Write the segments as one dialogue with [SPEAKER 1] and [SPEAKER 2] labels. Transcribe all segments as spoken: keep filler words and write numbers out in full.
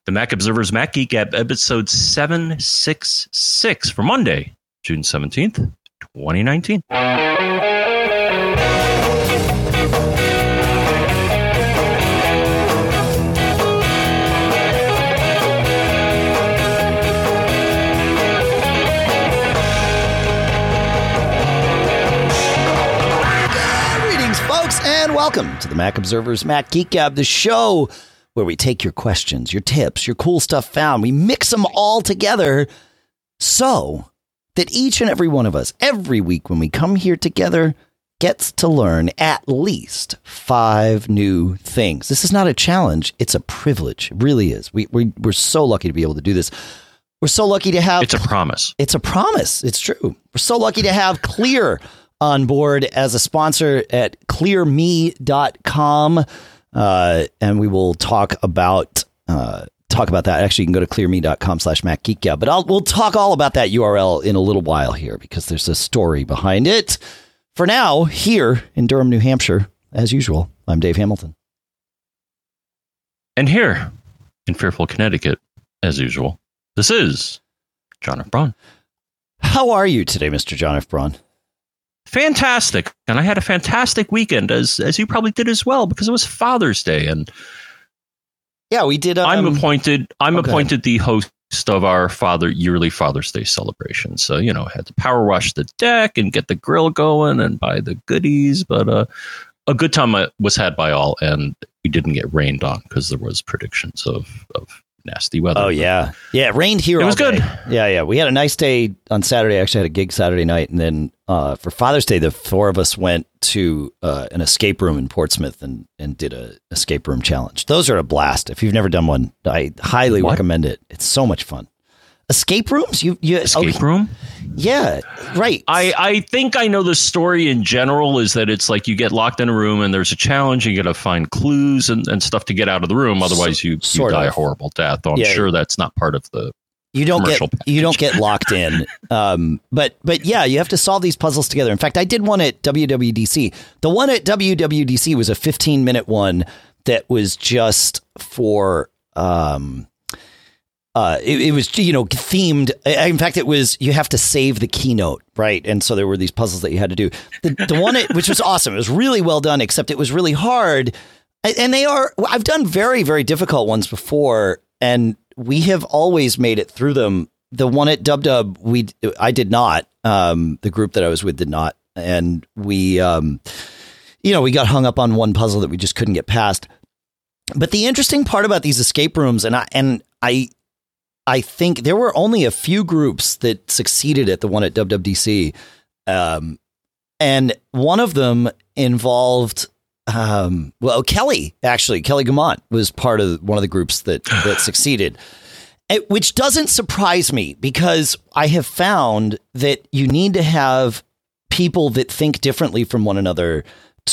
[SPEAKER 1] the Mac Observer's Mac Geek Gab, episode seven sixty-six for Monday, June seventeenth, twenty nineteen.
[SPEAKER 2] And welcome to the Mac Observer's Mac Geek Gab, the show where we take your questions, your tips, your cool stuff found. We mix them all together so that each and every one of us, every week when we come here together, gets to learn at least five new things. This is not a challenge. It's a privilege. It really is. We, we, we're so lucky to be able to do this. We're so lucky to have...
[SPEAKER 1] It's a promise.
[SPEAKER 2] It's a promise. It's true. We're so lucky to have Clear on board as a sponsor at clear me dot com. Uh, and we will talk about uh, talk about that. Actually, you can go to clear me dot com slash Mac Geek Gab. But I'll, we'll talk all about that U R L in a little while here because there's a story behind it. For now, here in Durham, New Hampshire, as usual, I'm Dave Hamilton.
[SPEAKER 1] And here in Fairfield, Connecticut, as usual, this is John F. Braun.
[SPEAKER 2] How are you today, Mister John F. Braun?
[SPEAKER 1] Fantastic. And I had a fantastic weekend, as as you probably did as well, because it was Father's Day. And
[SPEAKER 2] yeah, we did. Um,
[SPEAKER 1] I'm appointed. I'm
[SPEAKER 2] okay.
[SPEAKER 1] appointed the host of our father yearly Father's Day celebration. So, you know, had to power wash the deck and get the grill going and buy the goodies. But uh, a good time was had by all. And we didn't get rained on because there was predictions of, of nasty weather.
[SPEAKER 2] Oh, yeah. Yeah, it rained here.
[SPEAKER 1] It
[SPEAKER 2] all
[SPEAKER 1] was good.
[SPEAKER 2] Day. Yeah, yeah. We had a nice day on Saturday. I actually had a gig Saturday night. And then uh, for Father's Day, the four of us went to uh, an escape room in Portsmouth and, and did a escape room challenge. Those are a blast. If you've never done one, I highly what? recommend it. It's so much fun. Escape rooms? You, you
[SPEAKER 1] Escape
[SPEAKER 2] okay.
[SPEAKER 1] room?
[SPEAKER 2] Yeah, right.
[SPEAKER 1] I, I think I know the story in general is that it's like you get locked in a room and there's a challenge. You got to find clues and, and stuff to get out of the room. Otherwise, you, you die of. a horrible death. Though I'm yeah, sure that's not part of the
[SPEAKER 2] you don't get
[SPEAKER 1] package.
[SPEAKER 2] You don't get locked in. um, but but yeah, you have to solve these puzzles together. In fact, I did one at W W D C. The one at W W D C was a fifteen minute one that was just for... Um, Uh, it, it was, you know, themed. In fact, it was, you have to save the keynote, right? And so there were these puzzles that you had to do. The, the one, it, which was awesome. It was really well done, except it was really hard. And they are, I've done very, very difficult ones before, and we have always made it through them. The one at Dub Dub, we, I did not. Um, the group that I was with did not. And we, um, you know, we got hung up on one puzzle that we just couldn't get past. But the interesting part about these escape rooms, and I, and I, I think there were only a few groups that succeeded at the one at W W D C. Um, and one of them involved, um, well, Kelly, actually, Kelly Gamont was part of one of the groups that, that succeeded, it, which doesn't surprise me because I have found that you need to have people that think differently from one another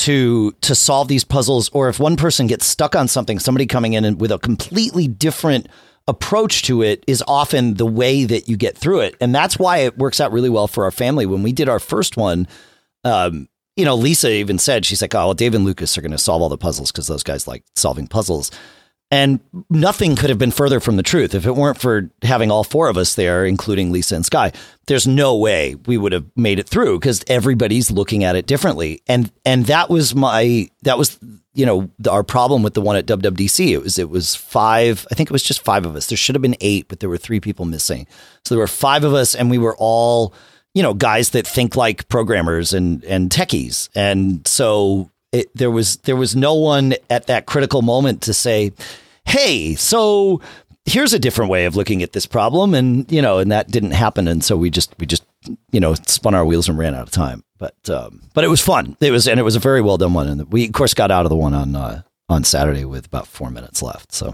[SPEAKER 2] to to solve these puzzles. Or if one person gets stuck on something, somebody coming in and with a completely different approach to it is often the way that you get through it. And that's why it works out really well for our family. When we did our first one, um, you know, Lisa even said, she's like, oh, well, Dave and Lucas are going to solve all the puzzles because those guys like solving puzzles. And nothing could have been further from the truth. If it weren't for having all four of us there, including Lisa and Sky, there's no way we would have made it through because everybody's looking at it differently. And and that was my that was, you know, our problem with the one at W W D C. It was it was five. I think it was just five of us. There should have been eight, but there were three people missing. So there were five of us, and we were all, you know, guys that think like programmers and and techies. And so It, there was there was no one at that critical moment to say, hey, so here's a different way of looking at this problem. And, you know, and that didn't happen. And so we just we just, you know, spun our wheels and ran out of time. But um, but it was fun. It was and it was a very well done one. And we, of course, got out of the one on uh, on Saturday with about four minutes left. So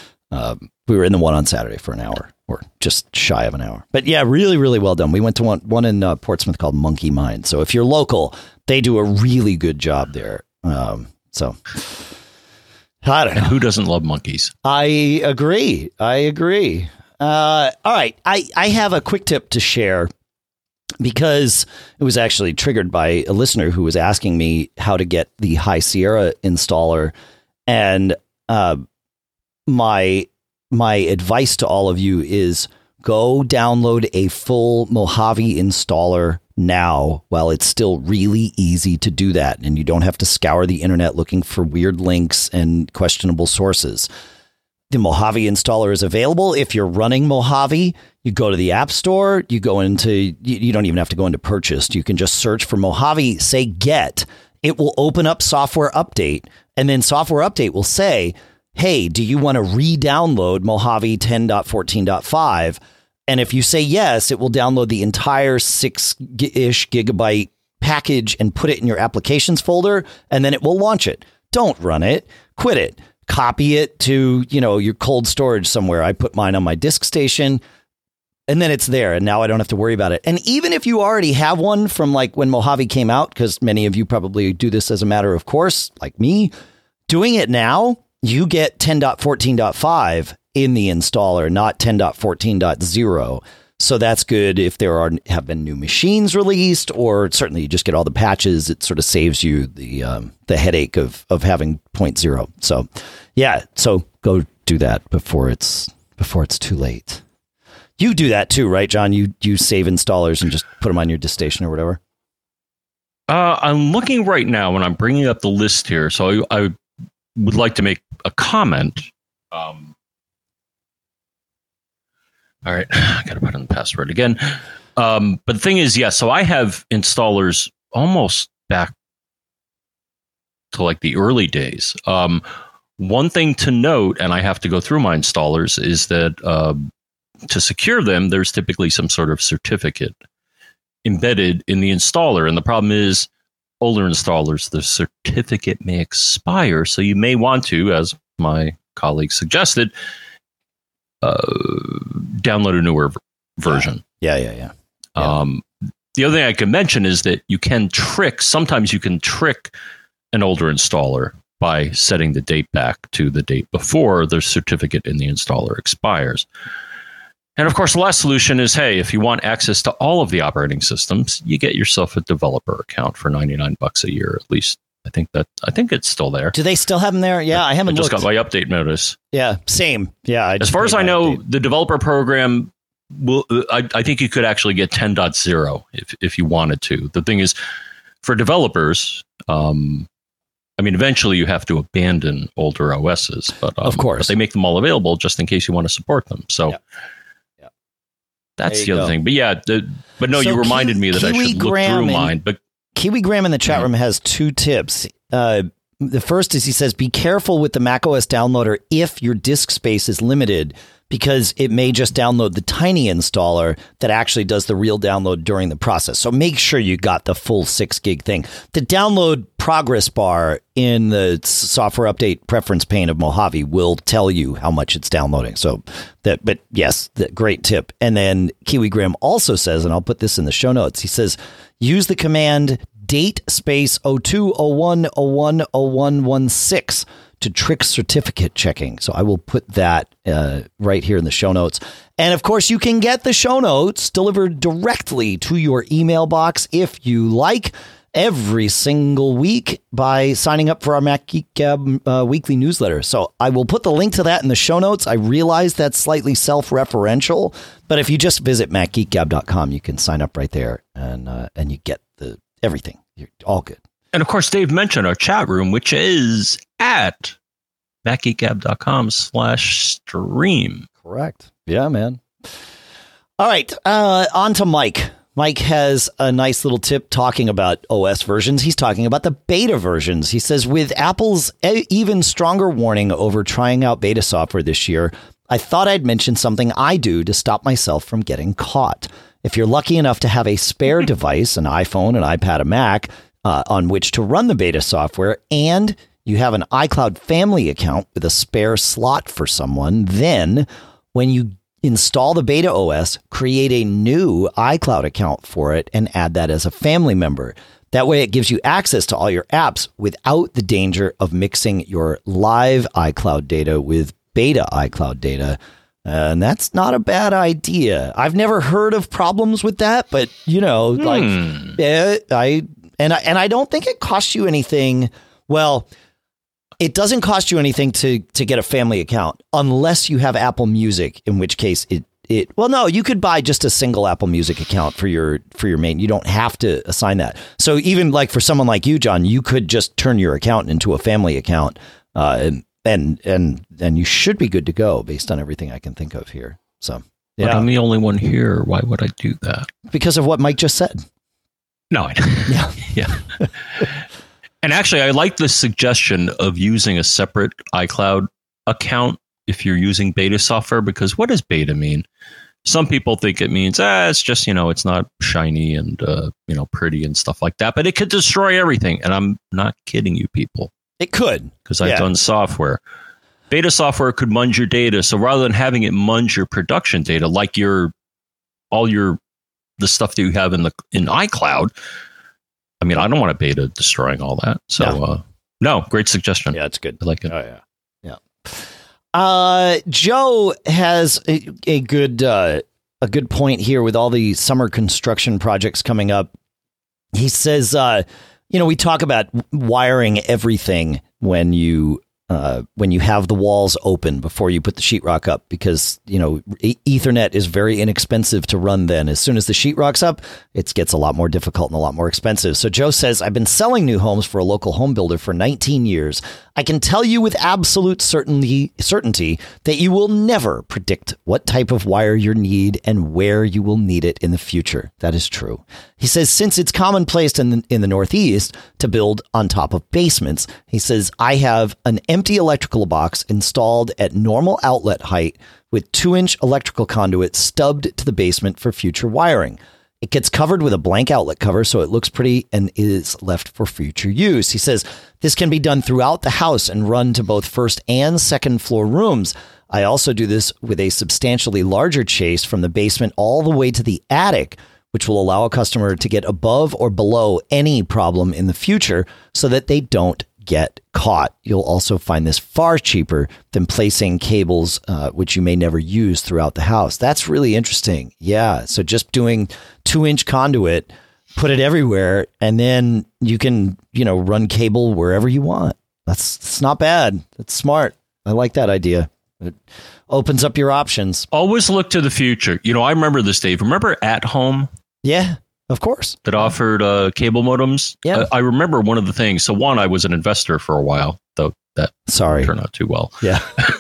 [SPEAKER 2] um, we were in the one on Saturday for an hour or just shy of an hour. But yeah, really, really well done. We went to one, one in uh, Portsmouth called Monkey Mind. So if you're local, they do a really good job there. Um, so I don't know.
[SPEAKER 1] And who doesn't love monkeys?
[SPEAKER 2] I agree. I agree. Uh, all right. I, I have a quick tip to share because it was actually triggered by a listener who was asking me how to get the High Sierra installer. And uh, my my advice to all of you is go download a full Mojave installer now while it's still really easy to do that. And you don't have to scour the internet looking for weird links and questionable sources. The Mojave installer is available. If you're running Mojave, you go to the App Store, you go into, you, you don't even have to go into purchased. You can just search for Mojave, say get. It will open up Software Update, and then Software Update will say, hey, do you want to re-download Mojave ten point fourteen point five? And if you say yes, it will download the entire six-ish gigabyte package and put it in your applications folder, and then it will launch it. Don't run it. Quit it. Copy it to, you know, your cold storage somewhere. I put mine on my disk station, and then it's there, and now I don't have to worry about it. And even if you already have one from like when Mojave came out, because many of you probably do this as a matter of course, like me, doing it now, you get ten point fourteen point five in the installer, not ten point fourteen point zero. So that's good if there are have been new machines released, or certainly you just get all the patches. It sort of saves you the um, the headache of of having point zero. So yeah, so go do that before it's before it's too late. You do that too, right, John? You you save installers and just put them on your disk station or whatever.
[SPEAKER 1] Uh, I'm looking right now when I'm bringing up the list here, so I, I would like to make a comment. Um, All right, I got to put in the password again. Um, but the thing is, yeah, so I have installers almost back to like the early days. Um, one thing to note, and I have to go through my installers, is that uh, to secure them, there's typically some sort of certificate embedded in the installer. And the problem is, older installers, the certificate may expire. So you may want to, as my colleague suggested, Uh, download a newer v- version.
[SPEAKER 2] Yeah, yeah, yeah. yeah.
[SPEAKER 1] Um, the other thing I can mention is that you can trick, sometimes you can trick an older installer by setting the date back to the date before the certificate in the installer expires. And of course, the last solution is, hey, if you want access to all of the operating systems, you get yourself a developer account for ninety-nine bucks a year, at least. I think that I think it's still there.
[SPEAKER 2] Do they still have them there? Yeah, I haven't
[SPEAKER 1] I just
[SPEAKER 2] looked.
[SPEAKER 1] got my update notice.
[SPEAKER 2] Yeah, same. Yeah. I
[SPEAKER 1] as far as I know, update. The developer program will. I, I think you could actually get ten point zero if if you wanted to. The thing is, for developers, um, I mean, eventually you have to abandon older O Ss, but um,
[SPEAKER 2] of course,
[SPEAKER 1] but they make them all available just in case you want to support them. So. Yeah. Yeah. That's the other go. thing. But yeah, the, but no, so you reminded Ki- me that Kiwi I should look Graham through mine. But
[SPEAKER 2] Kiwi Graham in the chat room has two tips. Uh, the first is he says, be careful with the macOS downloader if your disk space is limited, because it may just download the tiny installer that actually does the real download during the process. So make sure you got the full six gig thing. The download progress bar in the software update preference pane of Mojave will tell you how much it's downloading. So that, but yes, the great tip. And then Kiwi Graham also says, and I'll put this in the show notes, he says, use the command date space oh two oh one oh one oh one one six to trick certificate checking. So I will put that uh, right here in the show notes. And of course, you can get the show notes delivered directly to your email box if you like, every single week by signing up for our Mac Geek Gab uh, weekly newsletter. So I will put the link to that in the show notes. I realize that's slightly self-referential, but if you just visit mac geek gab dot com, you can sign up right there and uh, and you get the everything. You're all good.
[SPEAKER 1] And of course, Dave mentioned our chat room, which is at mac geek gab dot com slash stream.
[SPEAKER 2] Correct. Yeah, man. All right. Uh, on to Mike. Mike has a nice little tip talking about O S versions. He's talking about the beta versions. He says, with Apple's e- even stronger warning over trying out beta software this year, I thought I'd mention something I do to stop myself from getting caught. If you're lucky enough to have a spare device, an iPhone, an iPad, a Mac, uh, on which to run the beta software, and you have an iCloud family account with a spare slot for someone, then when you install the beta O S, create a new iCloud account for it and add that as a family member. That way it gives you access to all your apps without the danger of mixing your live iCloud data with beta iCloud data. Uh, and that's not a bad idea. I've never heard of problems with that, but you know, hmm. like uh, I and I and I don't think it costs you anything. Well, it doesn't cost you anything to to get a family account unless you have Apple Music, in which case it it well no, you could buy just a single Apple Music account for your for your main. You don't have to assign that. So even like for someone like you, John, you could just turn your account into a family account, uh, and and and and you should be good to go based on everything I can think of here. So
[SPEAKER 1] yeah, but I'm the only one here. Why would I do that?
[SPEAKER 2] Because of what Mike just said.
[SPEAKER 1] No, I yeah, yeah. And actually, I like the suggestion of using a separate iCloud account if you're using beta software, because what does beta mean? Some people think it means, ah, it's just, you know, it's not shiny and, uh, you know, pretty and stuff like that, but it could destroy everything. And I'm not kidding you people.
[SPEAKER 2] It could.
[SPEAKER 1] Because I've
[SPEAKER 2] yeah.
[SPEAKER 1] done software. Beta software could munge your data. So rather than having it munge your production data, like your, all your, the stuff that you have in the, in iCloud, I mean, I don't want a beta destroying all that. So, no, uh, no great suggestion.
[SPEAKER 2] Yeah, it's good.
[SPEAKER 1] I like it.
[SPEAKER 2] Oh, yeah. Yeah. Uh, Joe has a, a good uh, a good point here with all the summer construction projects coming up. He says, uh, you know, we talk about wiring everything when you uh, when you have the walls open before you put the sheetrock up, because, you know, Ethernet is very inexpensive to run then. As soon as the sheetrock's up, it gets a lot more difficult and a lot more expensive. So Joe says, I've been selling new homes for a local home builder for nineteen years. I can tell you with absolute certainty, certainty that you will never predict what type of wire you need and where you will need it in the future. That is true. He says, since it's commonplace in the, in the Northeast to build on top of basements, he says, I have an empty electrical box installed at normal outlet height with two inch electrical conduit stubbed to the basement for future wiring. It gets covered with a blank outlet cover so it looks pretty and is left for future use. He says this can be done throughout the house and run to both first and second floor rooms. I also do this with a substantially larger chase from the basement all the way to the attic, which will allow a customer to get above or below any problem in the future so that they don't get caught. You'll also find this far cheaper than placing cables, uh, which you may never use throughout the house. That's really interesting. Yeah. So just doing two inch conduit, put it everywhere, and then you can, you know, run cable wherever you want. That's, that's not bad. That's smart. I like that idea. It opens up your options.
[SPEAKER 1] Always look to the future. You know, I remember this, Dave. Remember At Home?
[SPEAKER 2] Yeah. Of course.
[SPEAKER 1] That offered uh, cable modems.
[SPEAKER 2] Yeah.
[SPEAKER 1] I, I remember one of the things. So one, I was an investor for a while, though that
[SPEAKER 2] Sorry.
[SPEAKER 1] turned out too well.
[SPEAKER 2] Yeah.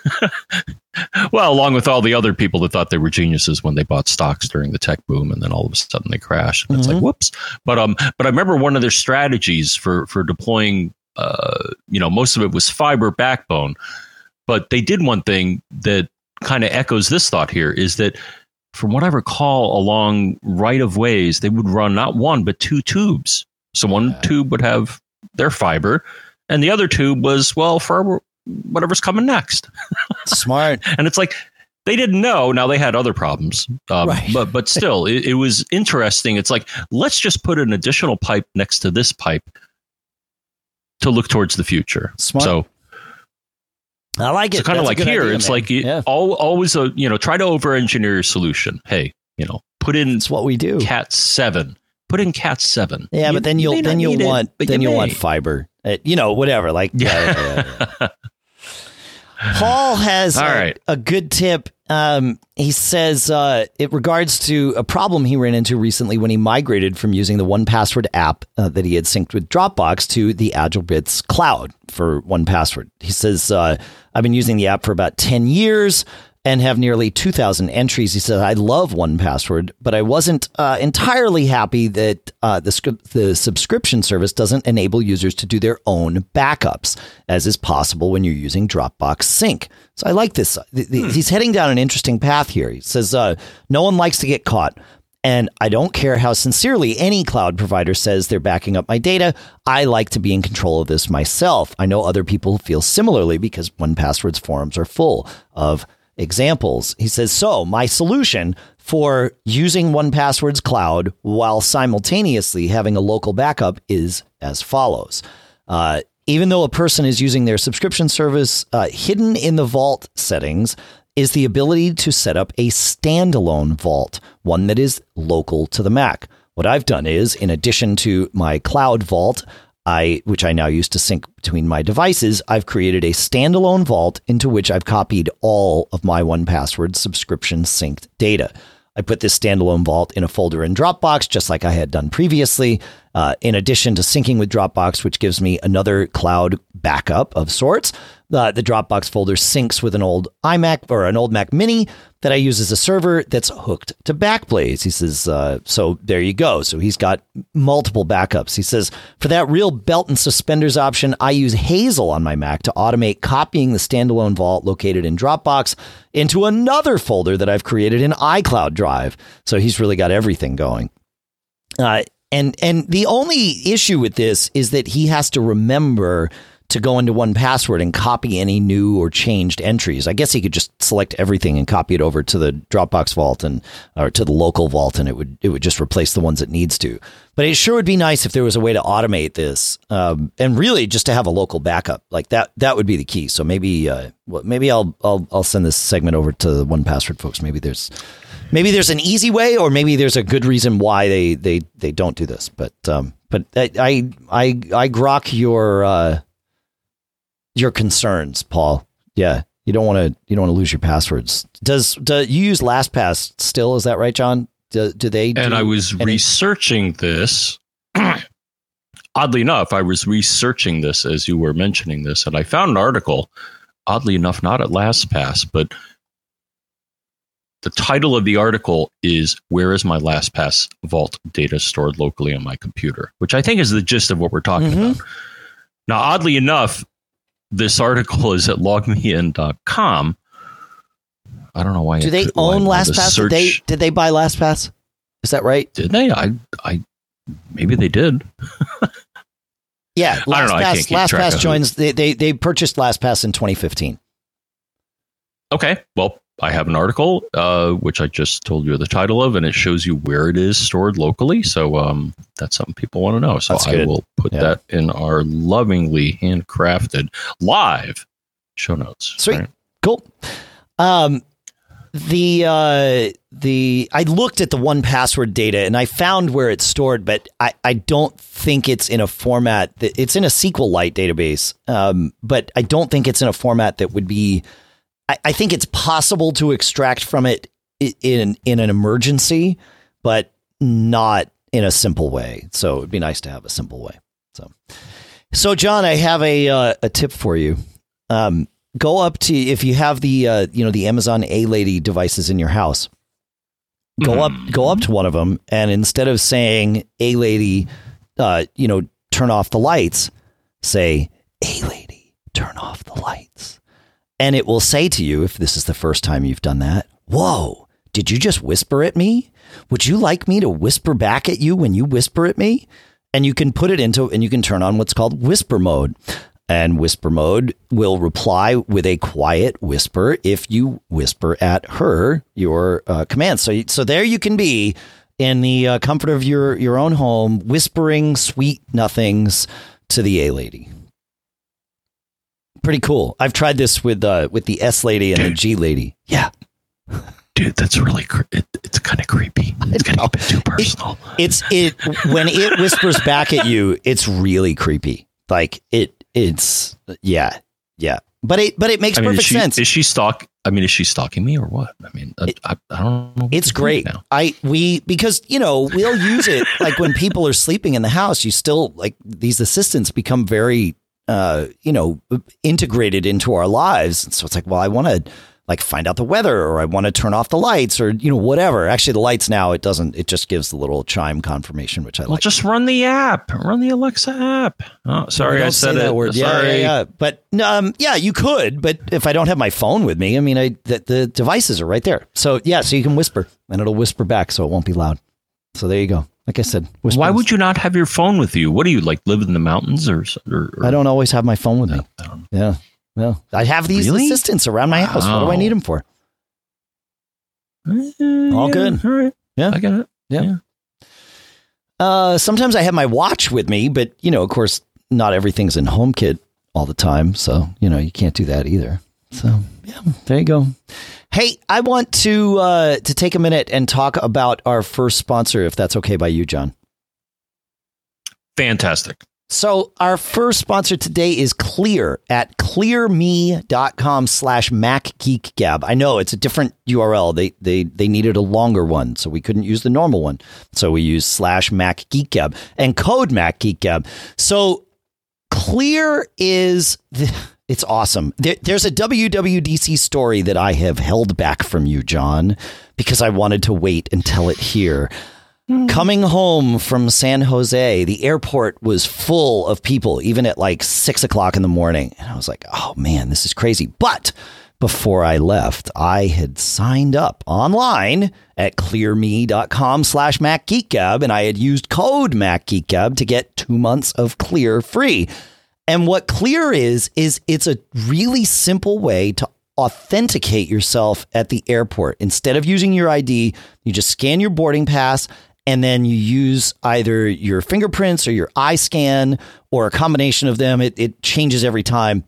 [SPEAKER 1] Well, along with all the other people that thought they were geniuses when they bought stocks during the tech boom, and then all of a sudden they crashed. And mm-hmm. It's like, whoops. But um, but I remember one of their strategies for for deploying, uh, you know, most of it was fiber backbone. But they did one thing that kind of echoes this thought here, is that from what I recall, along right of ways, they would run not one, but two tubes. So one yeah. tube would have their fiber, and the other tube was, well, for whatever's coming next.
[SPEAKER 2] Smart.
[SPEAKER 1] And it's like, they didn't know. Now they had other problems, um,
[SPEAKER 2] right.
[SPEAKER 1] but but still, it, it was interesting. It's like, let's just put an additional pipe next to this pipe to look towards the future.
[SPEAKER 2] Smart.
[SPEAKER 1] So
[SPEAKER 2] I like it.
[SPEAKER 1] So kind of like here,
[SPEAKER 2] idea,
[SPEAKER 1] it's
[SPEAKER 2] man.
[SPEAKER 1] like you,
[SPEAKER 2] yeah.
[SPEAKER 1] all, always a, you know, try to over engineer your solution. Hey, you know, put in
[SPEAKER 2] It's what we do.
[SPEAKER 1] Cat seven. Put in Cat seven.
[SPEAKER 2] Yeah,
[SPEAKER 1] you,
[SPEAKER 2] but then you'll then you'll want it, then you you'll may. want fiber. Uh, you know, whatever. Like yeah. yeah, yeah, yeah. Paul has
[SPEAKER 1] all
[SPEAKER 2] a,
[SPEAKER 1] right.
[SPEAKER 2] a good tip. Um, he says uh, it regards to a problem he ran into recently when he migrated from using the one Password app uh, that he had synced with Dropbox to the AgileBits cloud for one Password. He says, uh, I've been using the app for about ten years and have nearly two thousand entries. He says, I love one Password, but I wasn't uh, entirely happy that uh, the, the subscription service doesn't enable users to do their own backups, as is possible when you're using Dropbox Sync. So I like this. Hmm. He's heading down an interesting path here. He says, uh, no one likes to get caught. And I don't care how sincerely any cloud provider says they're backing up my data. I like to be in control of this myself. I know other people feel similarly because one Password's forums are full of examples. He says, so my solution for using one Password's cloud while simultaneously having a local backup is as follows. Uh, even though a person is using their subscription service, uh, hidden in the vault settings is the ability to set up a standalone vault, one that is local to the Mac. What I've done is, in addition to my cloud vault, I, which I now use to sync between my devices, I've created a standalone vault into which I've copied all of my one Password subscription synced data. I put this standalone vault in a folder in Dropbox, just like I had done previously, uh, in addition to syncing with Dropbox, which gives me another cloud backup of sorts. Uh, the Dropbox folder syncs with an old iMac or an old Mac Mini that I use as a server that's hooked to Backblaze. He says, uh, so there you go. So he's got multiple backups. He says, for that real belt and suspenders option, I use Hazel on my Mac to automate copying the standalone vault located in Dropbox into another folder that I've created in iCloud Drive. So he's really got everything going. Uh, and, and the only issue with this is that he has to remember to go into one Password and copy any new or changed entries. I guess he could just select everything and copy it over to the Dropbox vault and or to the local vault, and it would it would just replace the ones it needs to. But it sure would be nice if there was a way to automate this, um, and really just to have a local backup like that. That would be the key. So maybe uh, well, maybe I'll I'll I'll send this segment over to the one Password folks. Maybe there's maybe there's an easy way, or maybe there's a good reason why they they they don't do this. But um, but I I I, I grok your. Uh, Your concerns, Paul. Yeah, you don't want to. You don't want to lose your passwords. Does do you use LastPass still? Is that right, John? Do, do they? Do
[SPEAKER 1] and I was any- researching this. Oddly enough, I was researching this as you were mentioning this, and I found an article. Oddly enough, not at LastPass, but the title of the article is "Where is my LastPass vault data stored locally on my computer?" Which I think is the gist of what we're talking mm-hmm. about. Now, oddly enough, this article is at log me in dot com. I don't know why.
[SPEAKER 2] Do they could, own LastPass? Did they did they buy LastPass? Is that right?
[SPEAKER 1] Did they? I I maybe they did.
[SPEAKER 2] Yeah, LastPass, I don't know. I can't keep LastPass joins. They, they they purchased LastPass in twenty fifteen.
[SPEAKER 1] Okay, well, I have an article uh, which I just told you the title of, and it shows you where it is stored locally. So um, that's something people want to know. So I will put yeah. that in our lovingly handcrafted live show notes.
[SPEAKER 2] Sweet, right? Cool. Um, the uh, the I looked at the one Password data and I found where it's stored, but I, I don't think it's in a format that it's in a SQLite database. Um, but I don't think it's in a format that would be. I think it's possible to extract from it in in an emergency, but not in a simple way. So it'd be nice to have a simple way. So, so John, I have a uh, a tip for you. Um, go up to if you have the uh, you know the Amazon A-Lady devices in your house. Go mm. up go up to one of them, and instead of saying A-Lady, uh, you know, turn off the lights, say A-Lady, turn off the lights. And it will say to you, if this is the first time you've done that, whoa, did you just whisper at me? Would you like me to whisper back at you when you whisper at me? And you can put it into, and you can turn on what's called whisper mode. And whisper mode will reply with a quiet whisper if you whisper at her your uh, commands. So, so there you can be in the uh, comfort of your, your own home, whispering sweet nothings to the A-Lady. Pretty cool. I've tried this with uh, with the S lady and Dude. the G lady. Yeah.
[SPEAKER 1] Dude, that's really cre- it, it's kind of creepy. It's kind of a bit too personal.
[SPEAKER 2] It, it's it when it whispers back at you, it's really creepy. Like it it's yeah. Yeah. But it but it makes
[SPEAKER 1] I mean,
[SPEAKER 2] perfect
[SPEAKER 1] is she,
[SPEAKER 2] sense.
[SPEAKER 1] Is she stalk I mean, is she stalking me or what? I mean, I,
[SPEAKER 2] it,
[SPEAKER 1] I, I don't know.
[SPEAKER 2] It's great. Now. I we because, you know, we'll use it like when people are sleeping in the house, you still like these assistants become very Uh, you know, integrated into our lives. And so it's like, well, I want to like find out the weather, or I want to turn off the lights, or, you know, whatever. Actually, the lights now, it doesn't, it just gives the little chime confirmation, which I
[SPEAKER 1] well,
[SPEAKER 2] like.
[SPEAKER 1] Just run the app, run the Alexa app. Oh, sorry, I said that
[SPEAKER 2] it. Word. Yeah,
[SPEAKER 1] sorry.
[SPEAKER 2] yeah, yeah. But um, yeah, you could. But if I don't have my phone with me, I mean, I the, the devices are right there. So yeah, so you can whisper and it'll whisper back, so it won't be loud. So there you go. Like I said,
[SPEAKER 1] whisper. Why would you not have your phone with you? What do you like? Live in the mountains, or, or, or?
[SPEAKER 2] I don't always have my phone with me. I don't know. Yeah, well, I have these really? assistants around my house. Wow. What do I need them for?
[SPEAKER 1] Uh,
[SPEAKER 2] All
[SPEAKER 1] yeah,
[SPEAKER 2] good.
[SPEAKER 1] All right.
[SPEAKER 2] Yeah,
[SPEAKER 1] I get it.
[SPEAKER 2] Yeah. yeah. Uh, sometimes I have my watch with me, but you know, of course, not everything's in HomeKit all the time, so you know, you can't do that either. So yeah, there you go. Hey, I want to uh, to take a minute and talk about our first sponsor, if that's okay by you, John.
[SPEAKER 1] Fantastic.
[SPEAKER 2] So our first sponsor today is Clear at clearme.com slash MacGeekGab. I know it's a different U R L. They, they, they needed a longer one, so we couldn't use the normal one. So we used slash MacGeekGab and code MacGeekGab. So Clear is... The, It's awesome. There, there's a W W D C story that I have held back from you, John, because I wanted to wait and tell it here. Mm. Coming home from San Jose, the airport was full of people, even at like six o'clock in the morning. And I was like, oh, man, this is crazy. But before I left, I had signed up online at clearme.com slash MacGeekGab, and I had used code MacGeekGab to get two months of Clear free. And what Clear is, is it's a really simple way to authenticate yourself at the airport. Instead of using your I D, you just scan your boarding pass and then you use either your fingerprints or your eye scan or a combination of them. It, it changes every time.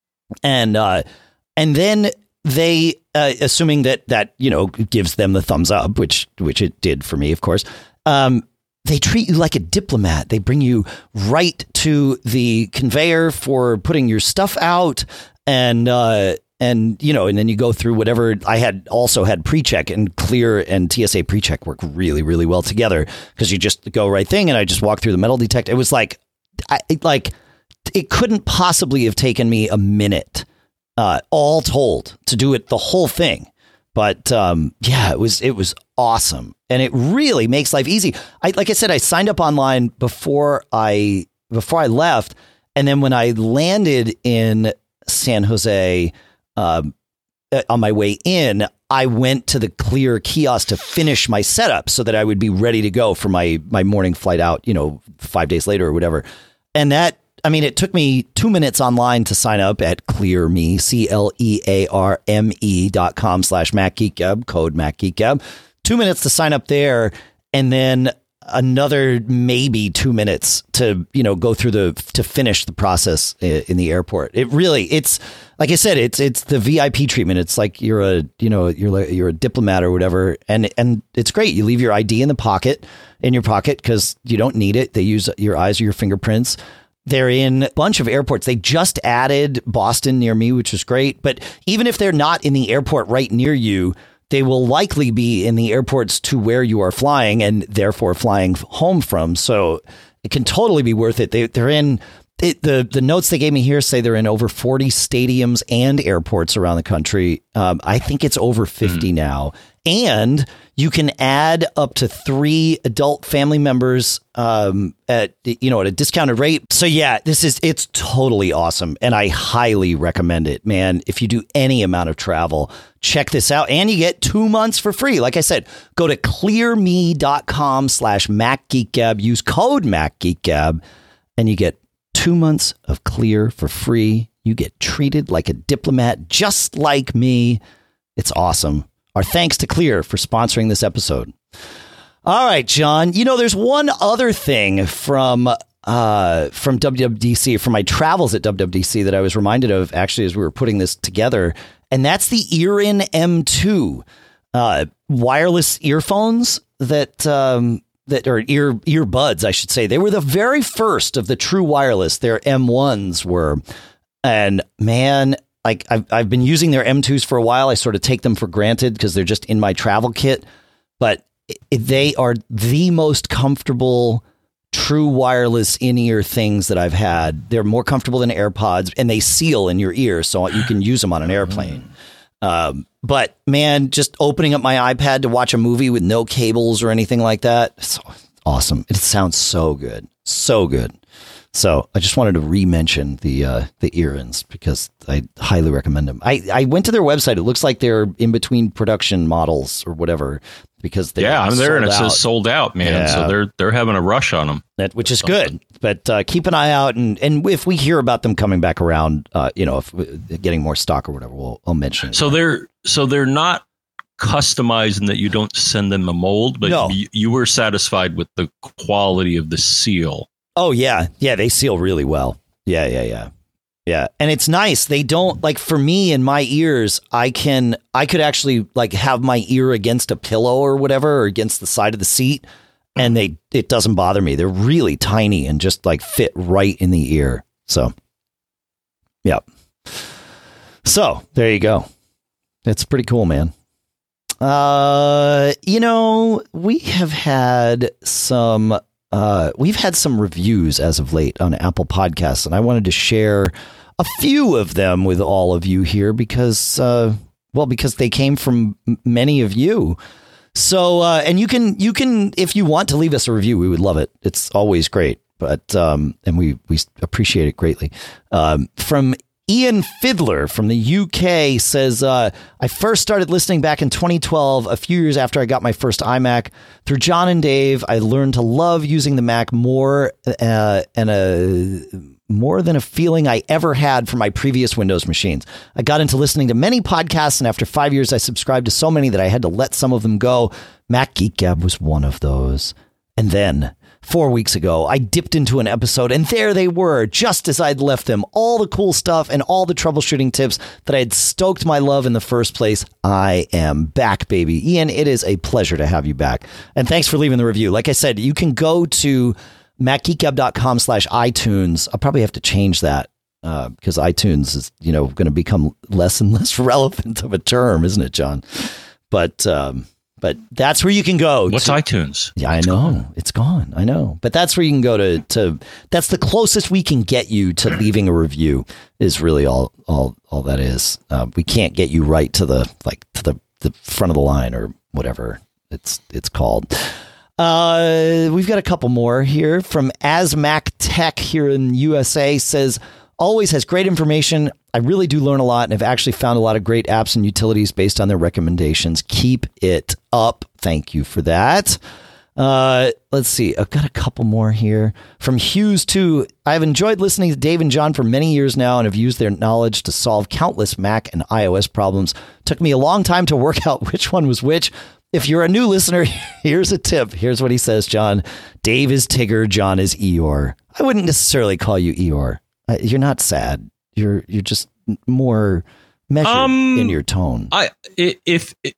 [SPEAKER 2] And uh, and then they, uh, assuming that that, you know, gives them the thumbs up, which which it did for me, of course, um, they treat you like a diplomat. They bring you right to the conveyor for putting your stuff out. And, uh, and you know, and then you go through whatever. I had also had pre-check, and Clear and T S A pre-check work really, really well together because you just go right thing. And I just walked through the metal detector. It was like, I, like it couldn't possibly have taken me a minute, uh, all told, to do it, the whole thing. But um, yeah, it was it was awesome, and it really makes life easy. I like I said, I signed up online before I before I left, and then when I landed in San Jose um, on my way in, I went to the Clear kiosk to finish my setup so that I would be ready to go for my my morning flight out, you know, five days later or whatever. And that, I mean, it took me two minutes online to sign up at ClearMe, C L E A R M E dot com slash MacGeekGab, code MacGeekGab. Two minutes to sign up there, and then another maybe two minutes to, you know, go through the, to finish the process in the airport. It really, it's, like I said, it's, it's the V I P treatment. It's like you're a, you know, you're like, you're a diplomat or whatever. And, and it's great. You leave your I D in the pocket, in your pocket, because you don't need it. They use your eyes or your fingerprints. They're in a bunch of airports. They just added Boston near me, which is great. But even if they're not in the airport right near you, they will likely be in the airports to where you are flying and therefore flying home from. So it can totally be worth it. They, they're in it, the the notes they gave me here say they're in over forty stadiums and airports around the country. Um, I think it's over fifty mm. now. And you can add up to three adult family members um, at, you know, at a discounted rate. So, yeah, this is it's totally awesome. And I highly recommend it, man. If you do any amount of travel, check this out. And you get two months for free. Like I said, go to clearme.com slash MacGeekGab. Use code MacGeekGab and you get two months of Clear for free. You get treated like a diplomat, just like me. It's awesome. Our thanks to Clear for sponsoring this episode. All right, John. You know, there's one other thing from uh, from W W D C, from my travels at W W D C, that I was reminded of actually as we were putting this together, and that's the Earrin M two uh, wireless earphones that um, that or ear earbuds, I should say. They were the very first of the true wireless. Their M ones were, and man. Like I've, I've been using their M twos for a while. I sort of take them for granted because they're just in my travel kit, but it, they are the most comfortable true wireless in-ear things that I've had. They're more comfortable than AirPods, and they seal in your ear so you can use them on an airplane. Um, but man, just opening up my iPad to watch a movie with no cables or anything like that. It's awesome. It sounds so good. So good. So I just wanted to re-mention the uh, the Earrins because I highly recommend them. I, I went to their website. It looks like they're in between production models or whatever because they
[SPEAKER 1] yeah, I'm there and it out. says sold out, man. Yeah. So they're they're having a rush on them,
[SPEAKER 2] that, which is good. But uh, keep an eye out, and, and if we hear about them coming back around, uh, you know, if getting more stock or whatever, we'll I'll mention it.
[SPEAKER 1] So they're so they're not customized in that you don't send them a mold, but no. you, you were satisfied with the quality of the seal.
[SPEAKER 2] Oh, yeah. Yeah, they seal really well. Yeah, yeah, yeah. Yeah. And it's nice. They don't, like, for me in my ears, I can, I could actually, like, have my ear against a pillow or whatever, or against the side of the seat. and they it doesn't bother me. They're really tiny and just like fit right in the ear. So, yeah. So there you go. It's pretty cool, man. Uh, you know, we have had some, uh, we've had some reviews as of late on Apple Podcasts, and I wanted to share a few of them with all of you here because, uh, well, because they came from many of you. So, uh, and you can, you can, if you want to leave us a review, we would love it. It's always great, but, um, and we, we appreciate it greatly. Um, from Ian Fiddler from the U K says, uh, I first started listening back in twenty twelve, a few years after I got my first iMac. Through John and Dave, I learned to love using the Mac more uh, and a more than a feeling I ever had for my previous Windows machines. I got into listening to many podcasts, and after five years, I subscribed to so many that I had to let some of them go. Mac Geek Gab was one of those. And then, four weeks ago, I dipped into an episode, and there they were, just as I'd left them. All the cool stuff and all the troubleshooting tips that I had stoked my love in the first place. I am back, baby. Ian, it is a pleasure to have you back. And thanks for leaving the review. Like I said, you can go to macgeekgab.com slash iTunes. I'll probably have to change that uh, because iTunes is, you know, going to become less and less relevant of a term, isn't it, John? But... um But that's where you can go.
[SPEAKER 1] What's
[SPEAKER 2] to,
[SPEAKER 1] iTunes?
[SPEAKER 2] Yeah, I
[SPEAKER 1] it's
[SPEAKER 2] know.
[SPEAKER 1] Gone.
[SPEAKER 2] It's gone. I know. But that's where you can go to, to, that's the closest we can get you to leaving a review is really all, all, all that is. Uh, we can't get you right to the, like to the, the front of the line or whatever it's, it's called. Uh, we've got a couple more here from AsMac Tech here in U S A says, always has great information. I really do learn a lot and have actually found a lot of great apps and utilities based on their recommendations. Keep it up. Thank you for that. Uh, let's see. I've got a couple more here from Hughes too. I've enjoyed listening to Dave and John for many years now and have used their knowledge to solve countless Mac and iOS problems. Took me a long time to work out which one was which. If you're a new listener, here's a tip. Here's what he says, John. Dave is Tigger. John is Eeyore. I wouldn't necessarily call you Eeyore. Uh, you're not sad. You're you're just more measured
[SPEAKER 1] um,
[SPEAKER 2] in your tone.
[SPEAKER 1] I if, if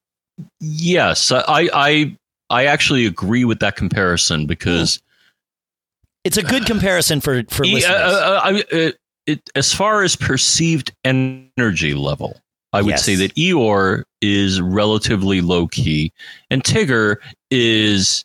[SPEAKER 1] yes, I I I actually agree with that comparison because
[SPEAKER 2] it's a good comparison for for
[SPEAKER 1] e,
[SPEAKER 2] listeners.
[SPEAKER 1] Uh, I, it, it, as far as perceived energy level, I would
[SPEAKER 2] yes.
[SPEAKER 1] say that Eeyore is relatively low key, and Tigger is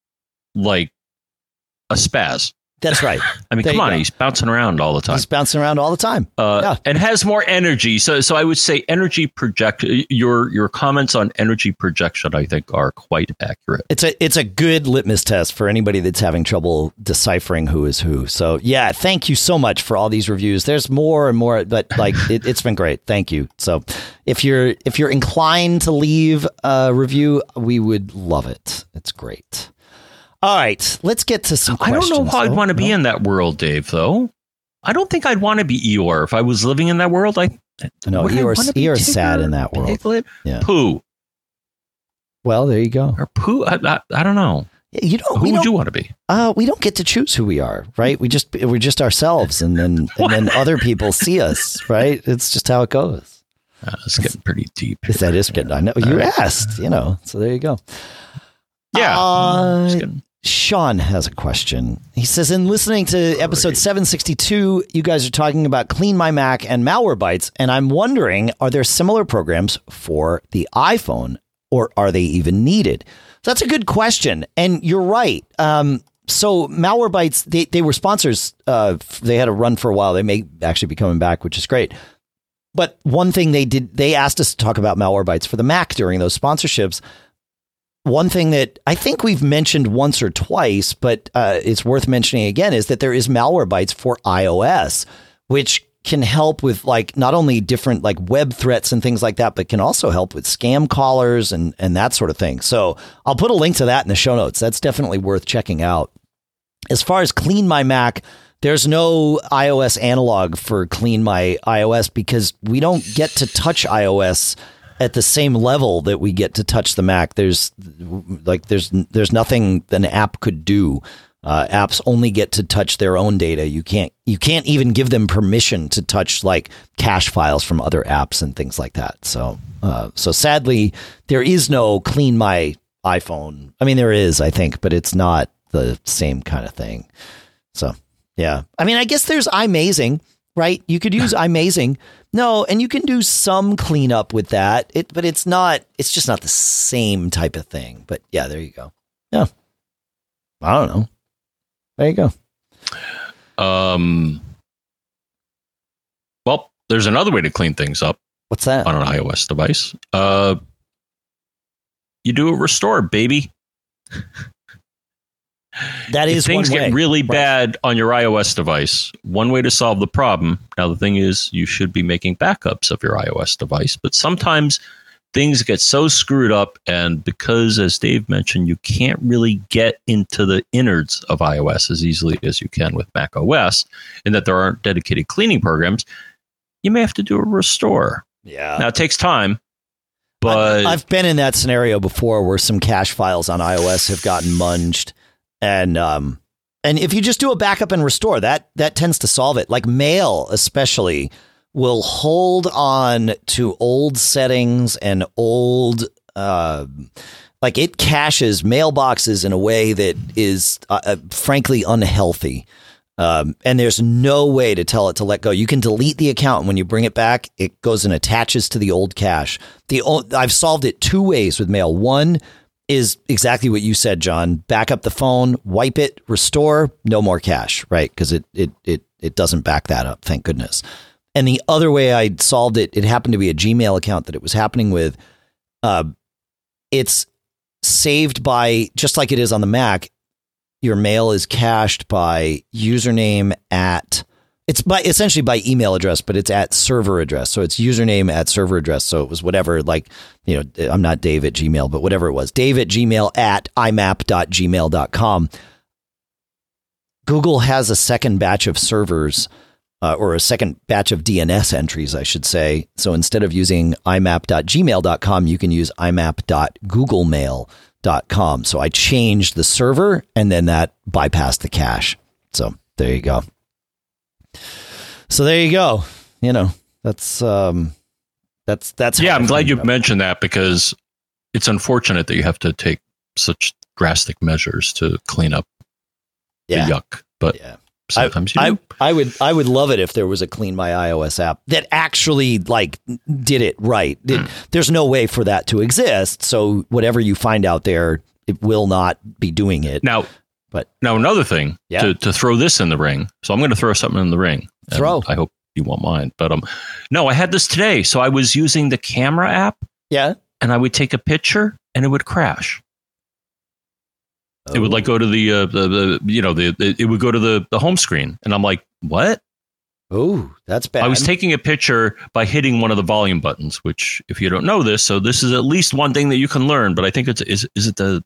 [SPEAKER 1] like a spaz.
[SPEAKER 2] That's right.
[SPEAKER 1] I mean,
[SPEAKER 2] there
[SPEAKER 1] come on, he's bouncing around all the time.
[SPEAKER 2] He's bouncing around all the time.
[SPEAKER 1] Uh,
[SPEAKER 2] yeah.
[SPEAKER 1] And has more energy. So so I would say energy project your your comments on energy projection, I think, are quite accurate.
[SPEAKER 2] It's a it's a good litmus test for anybody that's having trouble deciphering who is who. So yeah, thank you so much for all these reviews. There's more and more, but like it, it's been great. Thank you. So if you're if you're inclined to leave a review, we would love it. It's great. All right, let's get to some questions.
[SPEAKER 1] I don't know how I'd
[SPEAKER 2] oh,
[SPEAKER 1] want to
[SPEAKER 2] no.
[SPEAKER 1] be in that world, Dave, though. I don't think I'd want to be Eeyore. If I was living in that world, I
[SPEAKER 2] No, Eeyore's, Eeyore's sad in that world.
[SPEAKER 1] Piglet?
[SPEAKER 2] Yeah.
[SPEAKER 1] Pooh.
[SPEAKER 2] Well, there you go.
[SPEAKER 1] Or Pooh, I, I, I don't know.
[SPEAKER 2] You don't,
[SPEAKER 1] who
[SPEAKER 2] we
[SPEAKER 1] would
[SPEAKER 2] don't,
[SPEAKER 1] you want to be?
[SPEAKER 2] Uh, we don't get to choose who we are, right? We just we're just ourselves, and then and then other people see us, right? It's just how it goes.
[SPEAKER 1] Uh, it's getting pretty deep.
[SPEAKER 2] Here. That is getting. I know you right. asked, you know. So there you go.
[SPEAKER 1] Yeah.
[SPEAKER 2] Uh, Sean has a question. He says, in listening to episode seven sixty-two, you guys are talking about Clean My Mac and Malwarebytes, and I'm wondering, are there similar programs for the iPhone, or are they even needed? So that's a good question, and you're right. Um, so Malwarebytes, they, they were sponsors. Uh, they had a run for a while. They may actually be coming back, which is great. But one thing they did, they asked us to talk about Malwarebytes for the Mac during those sponsorships. One thing that I think we've mentioned once or twice, but uh, it's worth mentioning again, is that there is Malwarebytes for iOS, which can help with like not only different like web threats and things like that, but can also help with scam callers and, and that sort of thing. So I'll put a link to that in the show notes. That's definitely worth checking out. As far as Clean My Mac, there's no iOS analog for Clean My iOS because we don't get to touch iOS at the same level that we get to touch the Mac. There's like there's there's nothing an app could do. Uh, apps only get to touch their own data. You can't you can't even give them permission to touch like cache files from other apps and things like that. So uh, so sadly, there is no Clean My iPhone. I mean, there is, I think, but it's not the same kind of thing. So, yeah. I mean, I guess there's iMazing, right? You could use iMazing. No, and you can do some cleanup with that. It, but it's not, it's just not the same type of thing. But yeah, there you go. Yeah. I don't know. There you go.
[SPEAKER 1] Um, well, there's another way to clean things up.
[SPEAKER 2] What's that?
[SPEAKER 1] On an iOS device. Uh, you do a restore, baby.
[SPEAKER 2] That is
[SPEAKER 1] if things
[SPEAKER 2] one way.
[SPEAKER 1] get really
[SPEAKER 2] right.
[SPEAKER 1] bad on your iOS device. One way to solve the problem. Now, the thing is, you should be making backups of your iOS device, but sometimes things get so screwed up, and because, as Dave mentioned, you can't really get into the innards of iOS as easily as you can with macOS, and that there aren't dedicated cleaning programs, you may have to do a restore.
[SPEAKER 2] Yeah.
[SPEAKER 1] Now, it takes time, but
[SPEAKER 2] I've been in that scenario before where some cache files on iOS have gotten munged. And um, and if you just do a backup and restore, that that tends to solve it. Like Mail, especially, will hold on to old settings and old, uh, like it caches mailboxes in a way that is, uh, uh, frankly, unhealthy. Um, and there's no way to tell it to let go. You can delete the account, and when you bring it back, it goes and attaches to the old cache. The old, I've solved it two ways with Mail. One is exactly what you said, John. Back up the phone, wipe it, restore, no more cache, right? Because it it it it doesn't back that up, thank goodness. And the other way I solved it, it happened to be a Gmail account that it was happening with. Uh, it's saved by, just like it is on the Mac, your mail is cached by username at, it's by essentially by email address, but it's at server address. So it's username at server address. So it was whatever, like, you know, I'm not Dave at Gmail, but whatever it was, Dave at Gmail at imap dot gmail dot com. Google has a second batch of servers, uh, or a second batch of D N S entries, I should say. So instead of using imap dot gmail dot com, you can use imap dot googlemail dot com. So I changed the server, and then that bypassed the cache. So there you go. So there you go. You know, that's, um, that's, that's,
[SPEAKER 1] yeah, I'm glad you mentioned that, because it's unfortunate that you have to take such drastic measures to clean up
[SPEAKER 2] yeah.
[SPEAKER 1] the yuck. But
[SPEAKER 2] yeah.
[SPEAKER 1] sometimes
[SPEAKER 2] I,
[SPEAKER 1] you do.
[SPEAKER 2] I, I would, I would love it if there was a Clean My iOS app that actually like did it right. It, mm. There's no way for that to exist. So whatever you find out there, it will not be doing it.
[SPEAKER 1] Now,
[SPEAKER 2] but
[SPEAKER 1] now another thing
[SPEAKER 2] yeah.
[SPEAKER 1] to, to throw this in the ring. So I'm going to throw something in the ring.
[SPEAKER 2] Throw.
[SPEAKER 1] I hope you won't mind. But um, no, I had this today. So I was using the camera app.
[SPEAKER 2] Yeah.
[SPEAKER 1] And I would take a picture and it would crash.
[SPEAKER 2] Oh.
[SPEAKER 1] It would like go to the, uh, the, the you know, the, the, it would go to the, the home screen. And I'm like, what?
[SPEAKER 2] Oh, that's bad.
[SPEAKER 1] I was taking a picture by hitting one of the volume buttons, which if you don't know this, so this is at least one thing that you can learn, but I think it's, is, is it the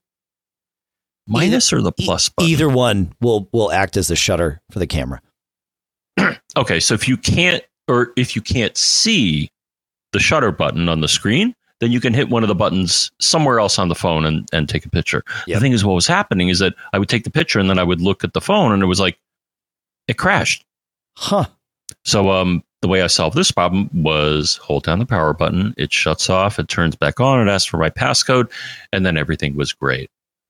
[SPEAKER 1] minus either, or the plus button?
[SPEAKER 2] Either one will, will act as a shutter for the camera.
[SPEAKER 1] Okay. So if you can't, or if you can't see the shutter button on the screen, then you can hit one of the buttons somewhere else on the phone and, and take a picture. Yep. The thing is, what was happening is that I would take the picture and then I would look at the phone and it was like, it crashed.
[SPEAKER 2] Huh.
[SPEAKER 1] So um, the way I solved this problem was hold down the power button. It shuts off. It turns back on. It asks for my passcode. And then everything was great.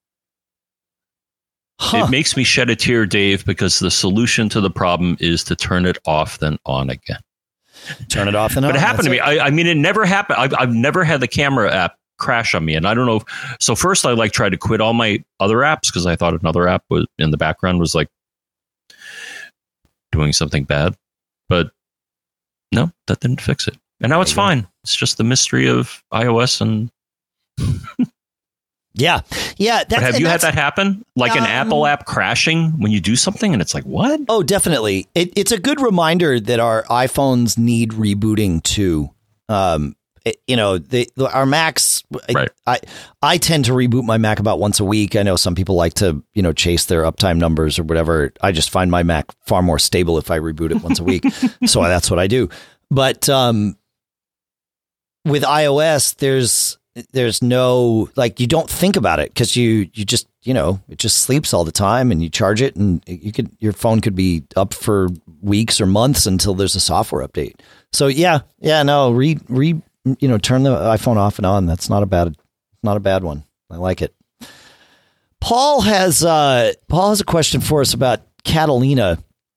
[SPEAKER 1] Huh. It makes me shed a tear, Dave, because the solution to the problem is to turn it off, then on again.
[SPEAKER 2] Turn it off and on.
[SPEAKER 1] But it happened
[SPEAKER 2] That's
[SPEAKER 1] to me. I, I mean, it never happened. I've, I've never had the camera app crash on me. And I don't know. If, so first I like tried to quit all my other apps because I thought another app was in the background was like doing something bad. But no, that didn't fix it. And now it's fine. It's just the mystery of iOS. And
[SPEAKER 2] yeah. Yeah. That's,
[SPEAKER 1] but have you had that happen? Like um, an Apple app crashing when you do something and it's like, what?
[SPEAKER 2] Oh, definitely. It, it's a good reminder that our iPhones need rebooting too. Um, it, you know, the, the, our Macs,
[SPEAKER 1] right.
[SPEAKER 2] I, I I tend to reboot my Mac about once a week. I know some people like to, you know, chase their uptime numbers or whatever. I just find my Mac far more stable if I reboot it once a week. So that's what I do. But um, with iOS, there's there's no, like, you don't think about it because you you just, you know, it just sleeps all the time and you charge it and you could your phone could be up for weeks or months until there's a software update. So yeah, yeah, no, re re you know, turn the iPhone off and on. That's not a bad not a bad one. I like it. Paul has uh, Paul has a question for us about Catalina.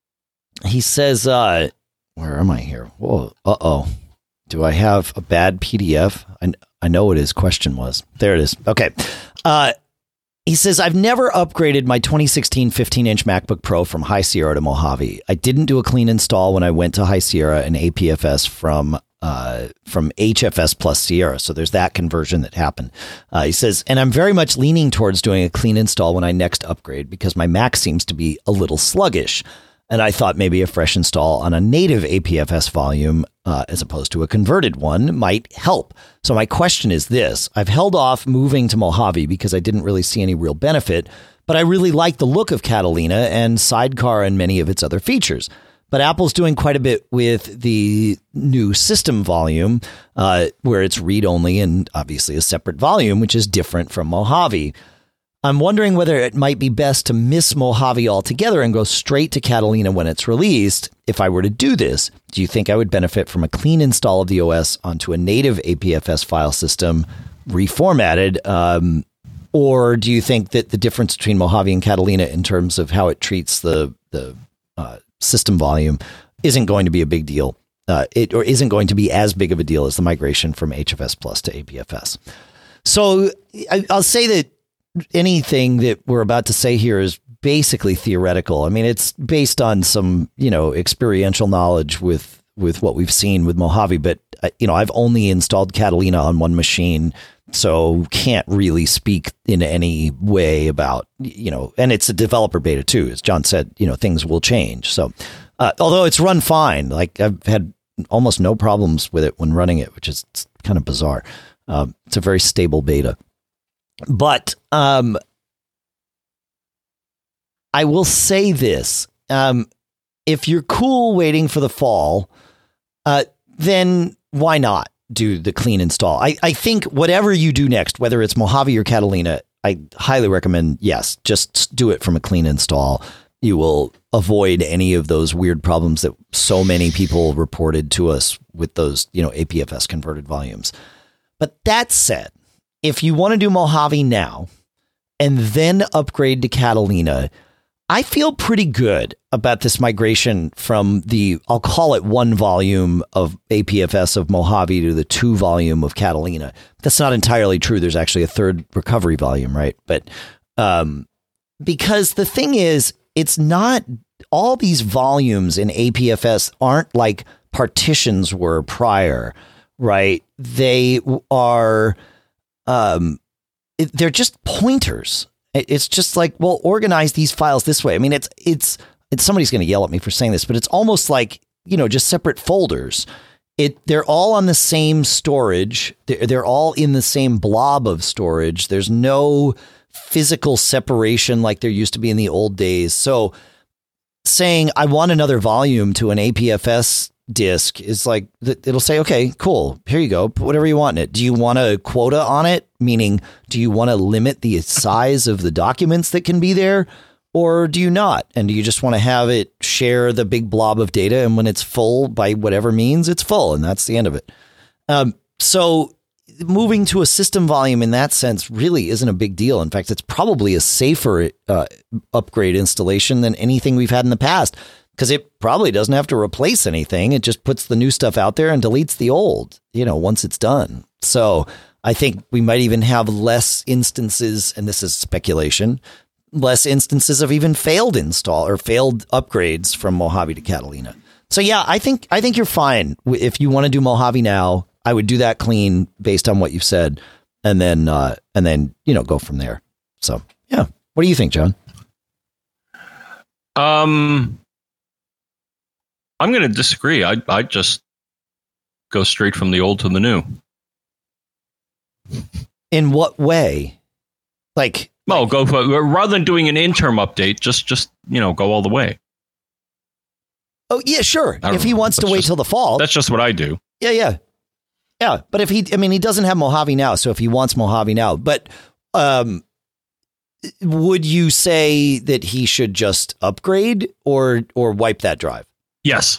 [SPEAKER 2] He says, uh, where am I here? Whoa, uh-oh. Do I have a bad P D F? I, I know what his question was. There it is. Okay. Uh, he says, I've never upgraded my twenty sixteen fifteen-inch MacBook Pro from High Sierra to Mojave. I didn't do a clean install when I went to High Sierra and A P F S from uh, from H F S plus Sierra. So there's that conversion that happened. Uh, he says, and I'm very much leaning towards doing a clean install when I next upgrade because my Mac seems to be a little sluggish. And I thought maybe a fresh install on a native A P F S volume uh, as opposed to a converted one might help. So my question is this. I've held off moving to Mojave because I didn't really see any real benefit, but I really like the look of Catalina and Sidecar and many of its other features. But Apple's doing quite a bit with the new system volume, uh, where it's read-only and obviously a separate volume, which is different from Mojave. I'm wondering whether it might be best to miss Mojave altogether and go straight to Catalina when it's released. If I were to do this, do you think I would benefit from a clean install of the O S onto a native A P F S file system, reformatted? Um, or do you think that the difference between Mojave and Catalina in terms of how it treats the the uh, system volume isn't going to be a big deal? Uh, it or isn't going to be as big of a deal as the migration from H F S Plus to A P F S. So I, I'll say that anything that we're about to say here is basically theoretical. I mean, it's based on some, you know, experiential knowledge with, with what we've seen with Mojave, but uh, you know, I've only installed Catalina on one machine, so can't really speak in any way about, you know, and it's a developer beta too. As John said, you know, things will change. So, uh, although it's run fine, like I've had almost no problems with it when running it, which is kind of bizarre. Um, it's a very stable beta. But um, I will say this. Um, if you're cool waiting for the fall, uh, then why not do the clean install? I, I think whatever you do next, whether it's Mojave or Catalina, I highly recommend, yes, just do it from a clean install. You will avoid any of those weird problems that so many people reported to us with those, you know, A P F S converted volumes. But that said, if you want to do Mojave now and then upgrade to Catalina, I feel pretty good about this migration from the, I'll call it one volume of A P F S of Mojave to the two volume of Catalina. That's not entirely true. There's actually a third recovery volume, right? But um, because the thing is, it's not, all these volumes in A P F S aren't like partitions were prior, right? They are... Um, it, they're just pointers. It, it's just like, well, organize these files this way. I mean, it's, it's, it's somebody's going to yell at me for saying this, but it's almost like, you know, just separate folders. It, they're all on the same storage. They're, they're all in the same blob of storage. There's no physical separation like there used to be in the old days. So saying I want another volume to an A P F S disk is like, it'll say, okay, cool, here you go, put whatever you want in it. Do you want a quota on it? Meaning, do you want to limit the size of the documents that can be there, or do you not? And do you just want to have it share the big blob of data, and when it's full by whatever means, it's full, and that's the end of it. Um, so moving to a system volume in that sense really isn't a big deal. In fact, it's probably a safer uh, upgrade installation than anything we've had in the past, because it probably doesn't have to replace anything. It just puts the new stuff out there and deletes the old, you know, once it's done. So I think we might even have less instances, and this is speculation, less instances of even failed install or failed upgrades from Mojave to Catalina. So yeah, I think I think you're fine. If you want to do Mojave now, I would do that clean based on what you've said, and then uh, and then you know go from there. So yeah, what do you think, John?
[SPEAKER 1] Um. I'm going to disagree. I I just go straight from the old to the new.
[SPEAKER 2] In what way? Like,
[SPEAKER 1] well, like, go for, rather than doing an interim update, just just you know go all the way.
[SPEAKER 2] Oh yeah, sure. If he
[SPEAKER 1] know.
[SPEAKER 2] wants
[SPEAKER 1] That's
[SPEAKER 2] to wait
[SPEAKER 1] just,
[SPEAKER 2] till the fall,
[SPEAKER 1] that's just what I do.
[SPEAKER 2] Yeah, yeah, yeah. But if he, I mean, he doesn't have Mojave now, so if he wants Mojave now, but um, would you say that he should just upgrade or or wipe that drive?
[SPEAKER 1] Yes.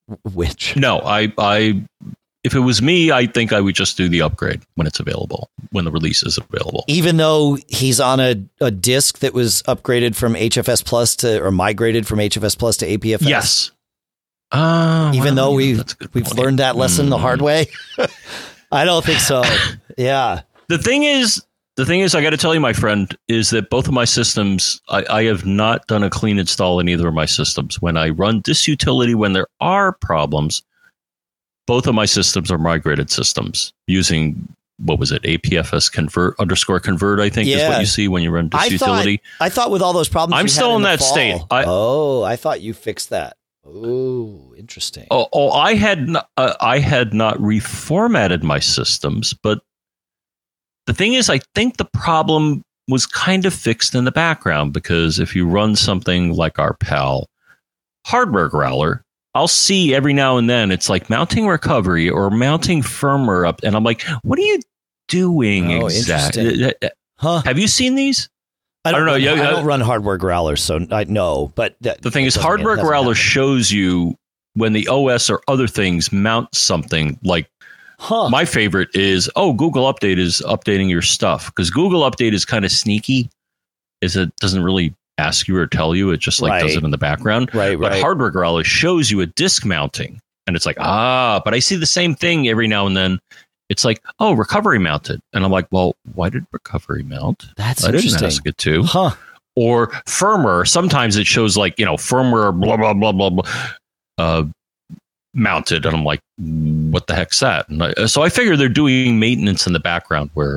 [SPEAKER 2] Which?
[SPEAKER 1] No, I, I, if it was me, I think I would just do the upgrade when it's available. when the release is available.
[SPEAKER 2] Even though he's on a, a disk that was upgraded from H F S Plus to or migrated from H F S Plus to A P F S.
[SPEAKER 1] Yes. Uh,
[SPEAKER 2] Even
[SPEAKER 1] well,
[SPEAKER 2] though we've we've
[SPEAKER 1] point.
[SPEAKER 2] learned that lesson mm. the hard way. I don't think so. Yeah.
[SPEAKER 1] The thing is, the thing is, I got to tell you, my friend, is that both of my systems, I, I have not done a clean install in either of my systems. When I run this utility, when there are problems, both of my systems are migrated systems using, what was it, A P F S convert underscore convert, I think yeah. is what you see when you run this
[SPEAKER 2] I
[SPEAKER 1] utility.
[SPEAKER 2] Thought, I thought with all those problems,
[SPEAKER 1] I'm
[SPEAKER 2] you
[SPEAKER 1] still
[SPEAKER 2] had in,
[SPEAKER 1] in
[SPEAKER 2] the
[SPEAKER 1] that
[SPEAKER 2] fall.
[SPEAKER 1] state. I,
[SPEAKER 2] oh, I thought you fixed that. Oh, interesting.
[SPEAKER 1] Oh, oh I had not, uh, I had not reformatted my systems, but the thing is, I think the problem was kind of fixed in the background, because if you run something like our pal Hardware Growler, I'll see every now and then it's like mounting recovery or mounting firmware up, and I'm like, what are you doing
[SPEAKER 2] oh,
[SPEAKER 1] exactly?
[SPEAKER 2] Huh?
[SPEAKER 1] Have you seen these?
[SPEAKER 2] I don't,
[SPEAKER 1] I don't know.
[SPEAKER 2] Run,
[SPEAKER 1] yeah,
[SPEAKER 2] I don't run Hardware Growler, so I know. But that,
[SPEAKER 1] the thing is,
[SPEAKER 2] mean,
[SPEAKER 1] Hardware Growler
[SPEAKER 2] happen.
[SPEAKER 1] shows you when the O S or other things mount something. Like
[SPEAKER 2] huh.
[SPEAKER 1] my favorite is, oh, Google Update is updating your stuff, because Google Update is kind of sneaky. Is it doesn't really ask you or tell you. It just like
[SPEAKER 2] right.
[SPEAKER 1] does it in the background.
[SPEAKER 2] Right,
[SPEAKER 1] but
[SPEAKER 2] right.
[SPEAKER 1] Hardware Growler shows you a disk mounting, and it's like, ah, but I see the same thing every now and then. It's like, oh, recovery mounted. And I'm like, well, why did recovery mount?
[SPEAKER 2] That's
[SPEAKER 1] I
[SPEAKER 2] interesting.
[SPEAKER 1] didn't ask it to.
[SPEAKER 2] Huh.
[SPEAKER 1] Or firmware. Sometimes it shows like, you know, firmware, blah, blah, blah, blah, blah, uh, mounted. And I'm like, what the heck's that? And I, so I figure they're doing maintenance in the background where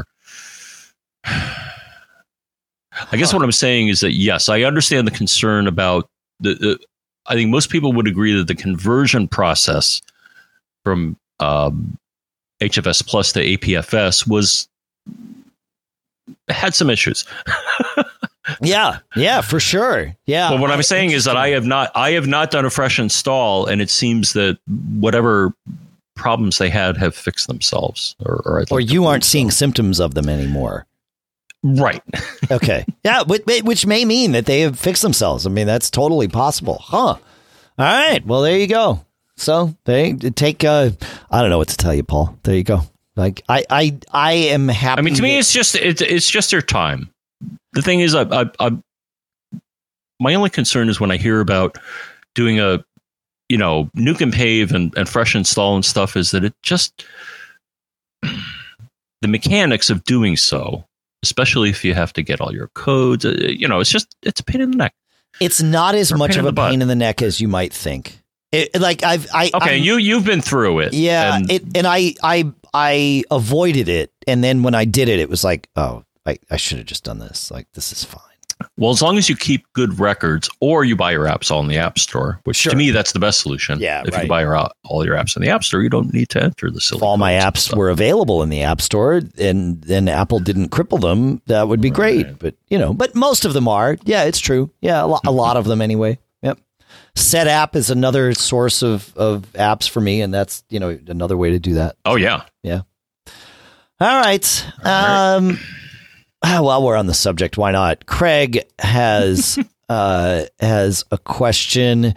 [SPEAKER 1] I guess what I'm saying is that, yes, I understand the concern about the, the I think most people would agree that the conversion process from um, H F S Plus to A P F S was had some issues.
[SPEAKER 2] yeah, yeah, for sure. Yeah.
[SPEAKER 1] But what I'm saying is that I have not I have not done a fresh install, and it seems that whatever problems they had have fixed themselves, or or,
[SPEAKER 2] or you aren't seeing so. symptoms of them anymore.
[SPEAKER 1] Right.
[SPEAKER 2] Okay. Yeah, which may mean that they have fixed themselves. I mean, that's totally possible. Huh. All right. Well, there you go. So they take, uh, I don't know what to tell you, Paul. There you go. Like, I, I, I am happy.
[SPEAKER 1] I mean, to me, it's just, it's, it's just their time. The thing is, I, I, I, my only concern is when I hear about doing a, you know, nuke and pave and, and fresh install and stuff, is that it just, the mechanics of doing so, especially if you have to get all your codes, uh, you know, it's just, it's a pain in the neck.
[SPEAKER 2] It's not as
[SPEAKER 1] or
[SPEAKER 2] much
[SPEAKER 1] pain
[SPEAKER 2] of a
[SPEAKER 1] in
[SPEAKER 2] pain in the neck as you might think. It, like I've, I,
[SPEAKER 1] okay,
[SPEAKER 2] I'm,
[SPEAKER 1] you, you've been through it.
[SPEAKER 2] Yeah.
[SPEAKER 1] And,
[SPEAKER 2] it, and I, I, I avoided it. And then when I did it, it was like, oh, I, I should have just done this. Like, this is fine.
[SPEAKER 1] Well, as long as you keep good records, or you buy your apps all in the App Store, which
[SPEAKER 2] sure.
[SPEAKER 1] to me, that's the best solution.
[SPEAKER 2] Yeah,
[SPEAKER 1] if
[SPEAKER 2] right.
[SPEAKER 1] you buy your, all your apps in the App Store, you don't need to enter the silly
[SPEAKER 2] If all my apps
[SPEAKER 1] stuff.
[SPEAKER 2] were available in the App Store and then Apple didn't cripple them, that would be right. great. But, you know, but most of them are. Yeah, it's true. Yeah, a, lo- a lot of them anyway. Yep. SetApp is another source of, of apps for me, and that's, you know, another way to do that.
[SPEAKER 1] Oh, yeah.
[SPEAKER 2] Yeah. All right. All right. Um. While we're on the subject, why not? Craig has uh, has a question.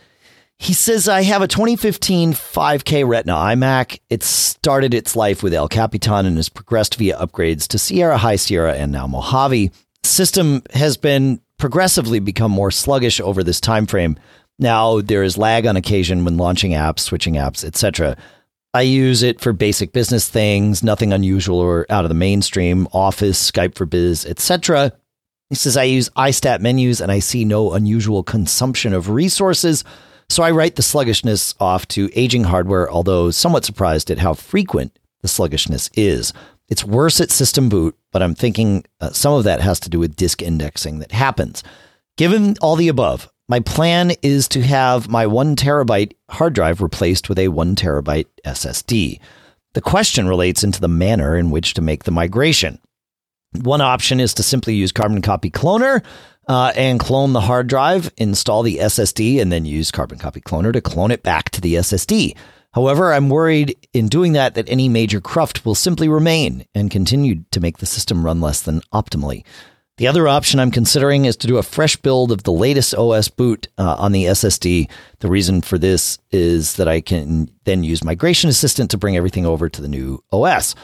[SPEAKER 2] He says, I have a twenty fifteen five K Retina iMac. It started its life with El Capitan and has progressed via upgrades to Sierra, High Sierra, and now Mojave. System has been progressively become more sluggish over this time frame. Now there is lag on occasion when launching apps, switching apps, et cetera. I use it for basic business things, nothing unusual or out of the mainstream, Office, Skype for Biz, et cetera. He says, I use iStat menus and I see no unusual consumption of resources. So I write the sluggishness off to aging hardware, although somewhat surprised at how frequent the sluggishness is. It's worse at system boot, but I'm thinking uh, some of that has to do with disk indexing that happens. Given all the above, my plan is to have my one terabyte hard drive replaced with a one terabyte S S D. The question relates into the manner in which to make the migration. One option is to simply use Carbon Copy Cloner uh, and clone the hard drive, install the S S D, and then use Carbon Copy Cloner to clone it back to the S S D. However, I'm worried in doing that that any major cruft will simply remain and continue to make the system run less than optimally. The other option I'm considering is to do a fresh build of the latest O S boot uh, on the S S D. The reason for this is that I can then use Migration Assistant to bring everything over to the new O S.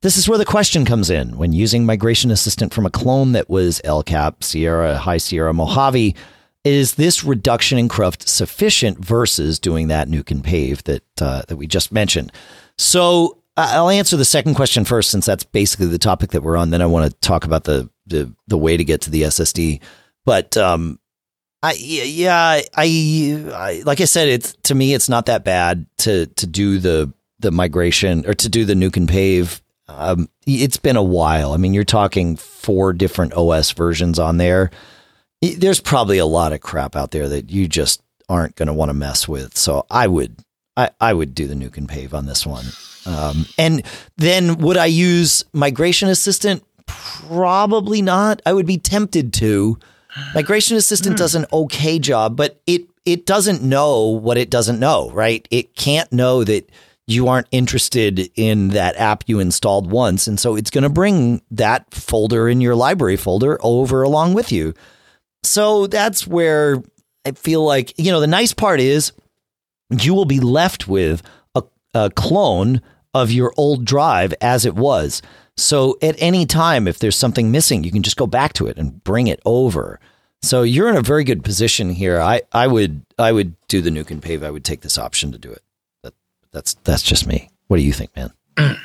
[SPEAKER 2] this is where the question comes in. When using Migration Assistant from a clone that was El Cap, Sierra, High Sierra, Mojave, is this reduction in cruft sufficient versus doing that nuke and pave that uh, that we just mentioned? So uh, I'll answer the second question first, since that's basically the topic that we're on. Then I want to talk about the the, the way to get to the S S D. But um, I yeah, I, I like I said, it's to me, it's not that bad to to do the the migration or to do the nuke and pave. Um, it's been a while. I mean, you're talking four different O S versions on there. There's probably a lot of crap out there that you just aren't going to want to mess with. So I would, I, I would do the nuke and pave on this one. Um, and then would I use Migration Assistant? Probably not. I would be tempted to. Migration Assistant does an okay job, but it, it doesn't know what it doesn't know, right? It can't know that you aren't interested in that app you installed once. And so it's going to bring that folder in your library folder over along with you. So that's where I feel like, you know, the nice part is you will be left with a, a clone of your old drive as it was. So at any time, if there's something missing, you can just go back to it and bring it over. So you're in a very good position here. I, I would I would do the nuke and pave. I would take this option to do it. That, that's that's just me. What do you think, man?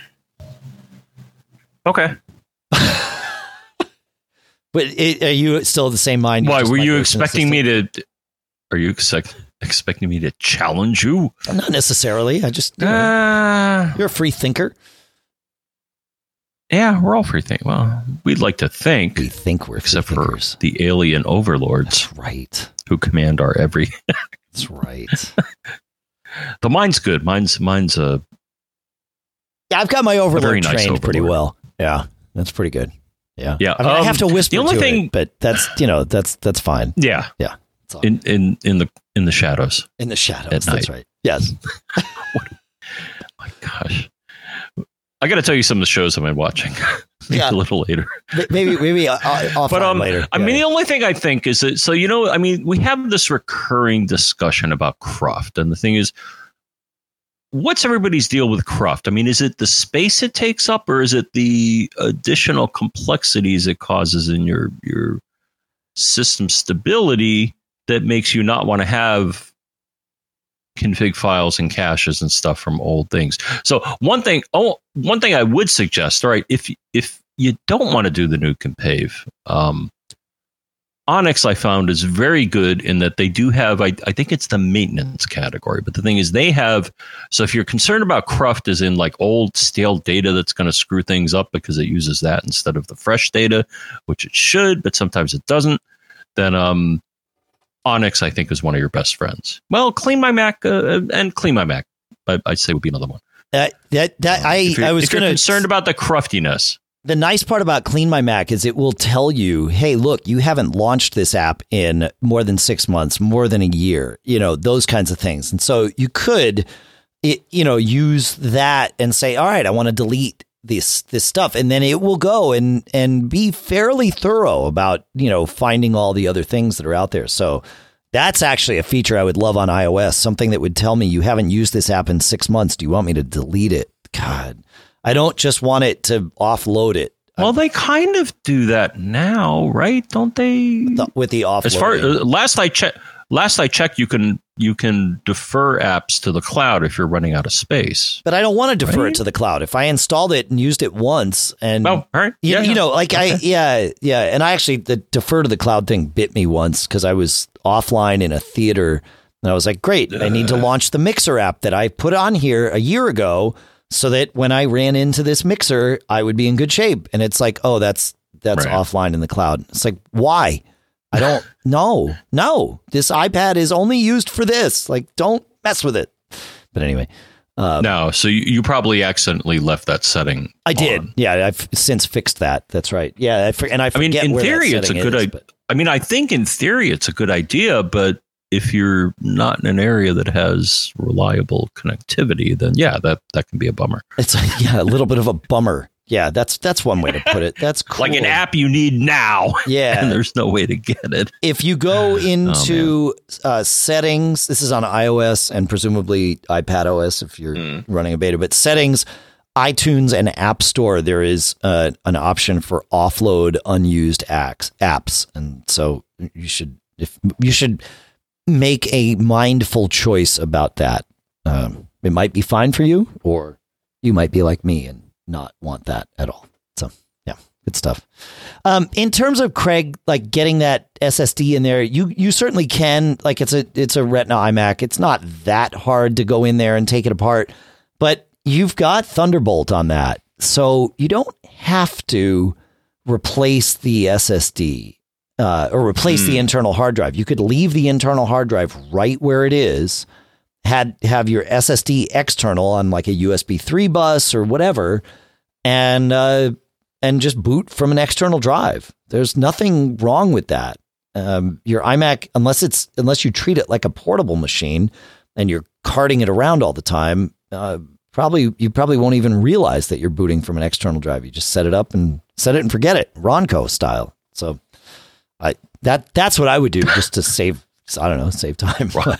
[SPEAKER 1] Okay.
[SPEAKER 2] But it, are you still of the same mind?
[SPEAKER 1] Why were you expecting me to? Are you expect, expecting me to challenge you?
[SPEAKER 2] Not necessarily. I just you know,
[SPEAKER 1] uh,
[SPEAKER 2] you're a free thinker.
[SPEAKER 1] Yeah, we're all free think. Well, we'd like to think.
[SPEAKER 2] We think we're
[SPEAKER 1] except
[SPEAKER 2] free
[SPEAKER 1] for
[SPEAKER 2] thinkers.
[SPEAKER 1] The alien overlords.
[SPEAKER 2] That's right.
[SPEAKER 1] Who command our every.
[SPEAKER 2] That's right.
[SPEAKER 1] The mine's good. Mine's mine's a.
[SPEAKER 2] Yeah, I've got my overlord
[SPEAKER 1] nice
[SPEAKER 2] trained
[SPEAKER 1] overlord.
[SPEAKER 2] pretty well. Yeah, that's pretty good. Yeah,
[SPEAKER 1] yeah.
[SPEAKER 2] I, mean,
[SPEAKER 1] um,
[SPEAKER 2] I have to whisper
[SPEAKER 1] the only
[SPEAKER 2] to
[SPEAKER 1] thing,
[SPEAKER 2] it, but that's you know that's that's fine.
[SPEAKER 1] Yeah,
[SPEAKER 2] yeah.
[SPEAKER 1] In in in the in the shadows.
[SPEAKER 2] In the shadows.
[SPEAKER 1] At
[SPEAKER 2] that's
[SPEAKER 1] night.
[SPEAKER 2] right. Yes.
[SPEAKER 1] What, my gosh, I got to tell you some of the shows I've been watching. Maybe
[SPEAKER 2] Yeah.
[SPEAKER 1] a little later.
[SPEAKER 2] Maybe maybe uh, offline
[SPEAKER 1] but um,
[SPEAKER 2] later.
[SPEAKER 1] I
[SPEAKER 2] yeah.
[SPEAKER 1] mean, the only thing I think is that so you know, I mean, we have this recurring discussion about cruft, and the thing is, what's everybody's deal with cruft? I mean, is it the space it takes up, or is it the additional complexities it causes in your your system stability that makes you not want to have config files and caches and stuff from old things? So one thing, oh, one thing I would suggest, all right, if if you don't want to do the nuke and pave, um, Onyx I found is very good in that they do have, I, I think it's the maintenance category, but the thing is they have, so if you're concerned about cruft as in like old stale data that's going to screw things up because it uses that instead of the fresh data, which it should, but sometimes it doesn't, then um, Onyx I think is one of your best friends. Well, Clean My Mac uh, and Clean My Mac, I, I'd say would be another one.
[SPEAKER 2] That that that I
[SPEAKER 1] If you're,
[SPEAKER 2] I was
[SPEAKER 1] if you're
[SPEAKER 2] gonna
[SPEAKER 1] concerned about the cruftiness.
[SPEAKER 2] The nice part about Clean My Mac is it will tell you, hey, look, you haven't launched this app in more than six months, more than a year, you know, those kinds of things. And so you could, it, you know, use that and say, all right, I want to delete this this stuff. And then it will go and and be fairly thorough about, you know, finding all the other things that are out there. So that's actually a feature I would love on iOS, something that would tell me you haven't used this app in six months. Do you want me to delete it? God. I don't just want it to offload it.
[SPEAKER 1] Well, they kind of do that now, right? Don't they?
[SPEAKER 2] With the offloading.
[SPEAKER 1] As far uh, last I checked, last I checked, you can you can defer apps to the cloud if you're running out of space.
[SPEAKER 2] But I don't want to defer
[SPEAKER 1] right?
[SPEAKER 2] it to the cloud. If I installed it and used it once, and
[SPEAKER 1] oh, all right,
[SPEAKER 2] you,
[SPEAKER 1] yeah,
[SPEAKER 2] you
[SPEAKER 1] yeah.
[SPEAKER 2] know, like okay. I, yeah, yeah, and I actually the defer to the cloud thing bit me once because I was offline in a theater, and I was like, great, I need to launch the Mixer app that I put on here a year ago, so that when I ran into this Mixer, I would be in good shape. And it's like, oh, that's that's
[SPEAKER 1] right.
[SPEAKER 2] offline in the cloud. It's like, why? I don't know. No, this iPad is only used for this. Like, don't mess with it. But anyway. Um,
[SPEAKER 1] no, so you, you probably accidentally left that setting.
[SPEAKER 2] I did.
[SPEAKER 1] on.
[SPEAKER 2] Yeah, I've since fixed that. That's right. Yeah, I for, and I
[SPEAKER 1] I mean,
[SPEAKER 2] forget
[SPEAKER 1] in
[SPEAKER 2] where
[SPEAKER 1] theory,
[SPEAKER 2] that
[SPEAKER 1] it's a
[SPEAKER 2] setting
[SPEAKER 1] good
[SPEAKER 2] is,
[SPEAKER 1] idea.
[SPEAKER 2] but-
[SPEAKER 1] I mean, I think in theory, it's a good idea, but if you're not in an area that has reliable connectivity, then yeah, that, that can be a bummer.
[SPEAKER 2] It's yeah, a little bit of a bummer. Yeah, that's that's one way to put it. That's cool.
[SPEAKER 1] Like an app you need now.
[SPEAKER 2] Yeah.
[SPEAKER 1] And there's no way to get it.
[SPEAKER 2] If you go into oh, uh, settings, this is on iOS and presumably iPadOS if you're mm. running a beta, but settings, iTunes and App Store, there is uh, an option for offload unused apps, apps, and so you should if you should make a mindful choice about that. Um, it might be fine for you, or you might be like me and not want that at all. So, yeah, good stuff. Um, in terms of Craig, like getting that S S D in there, you you certainly can. Like it's a it's a Retina iMac. It's not that hard to go in there and take it apart, but you've got Thunderbolt on that, so you don't have to replace the S S D uh, or replace mm. the internal hard drive. You could leave the internal hard drive right where it is, had have your S S D external on like a U S B three bus or whatever, and uh, and just boot from an external drive. There's nothing wrong with that. Um, your iMac, unless it's unless you treat it like a portable machine and you're carting it around all the time. Uh, Probably you probably won't even realize that you're booting from an external drive. You just set it up and set it and forget it, Ronco style. So, I that that's what I would do just to save. I don't know, save time.
[SPEAKER 1] Ron,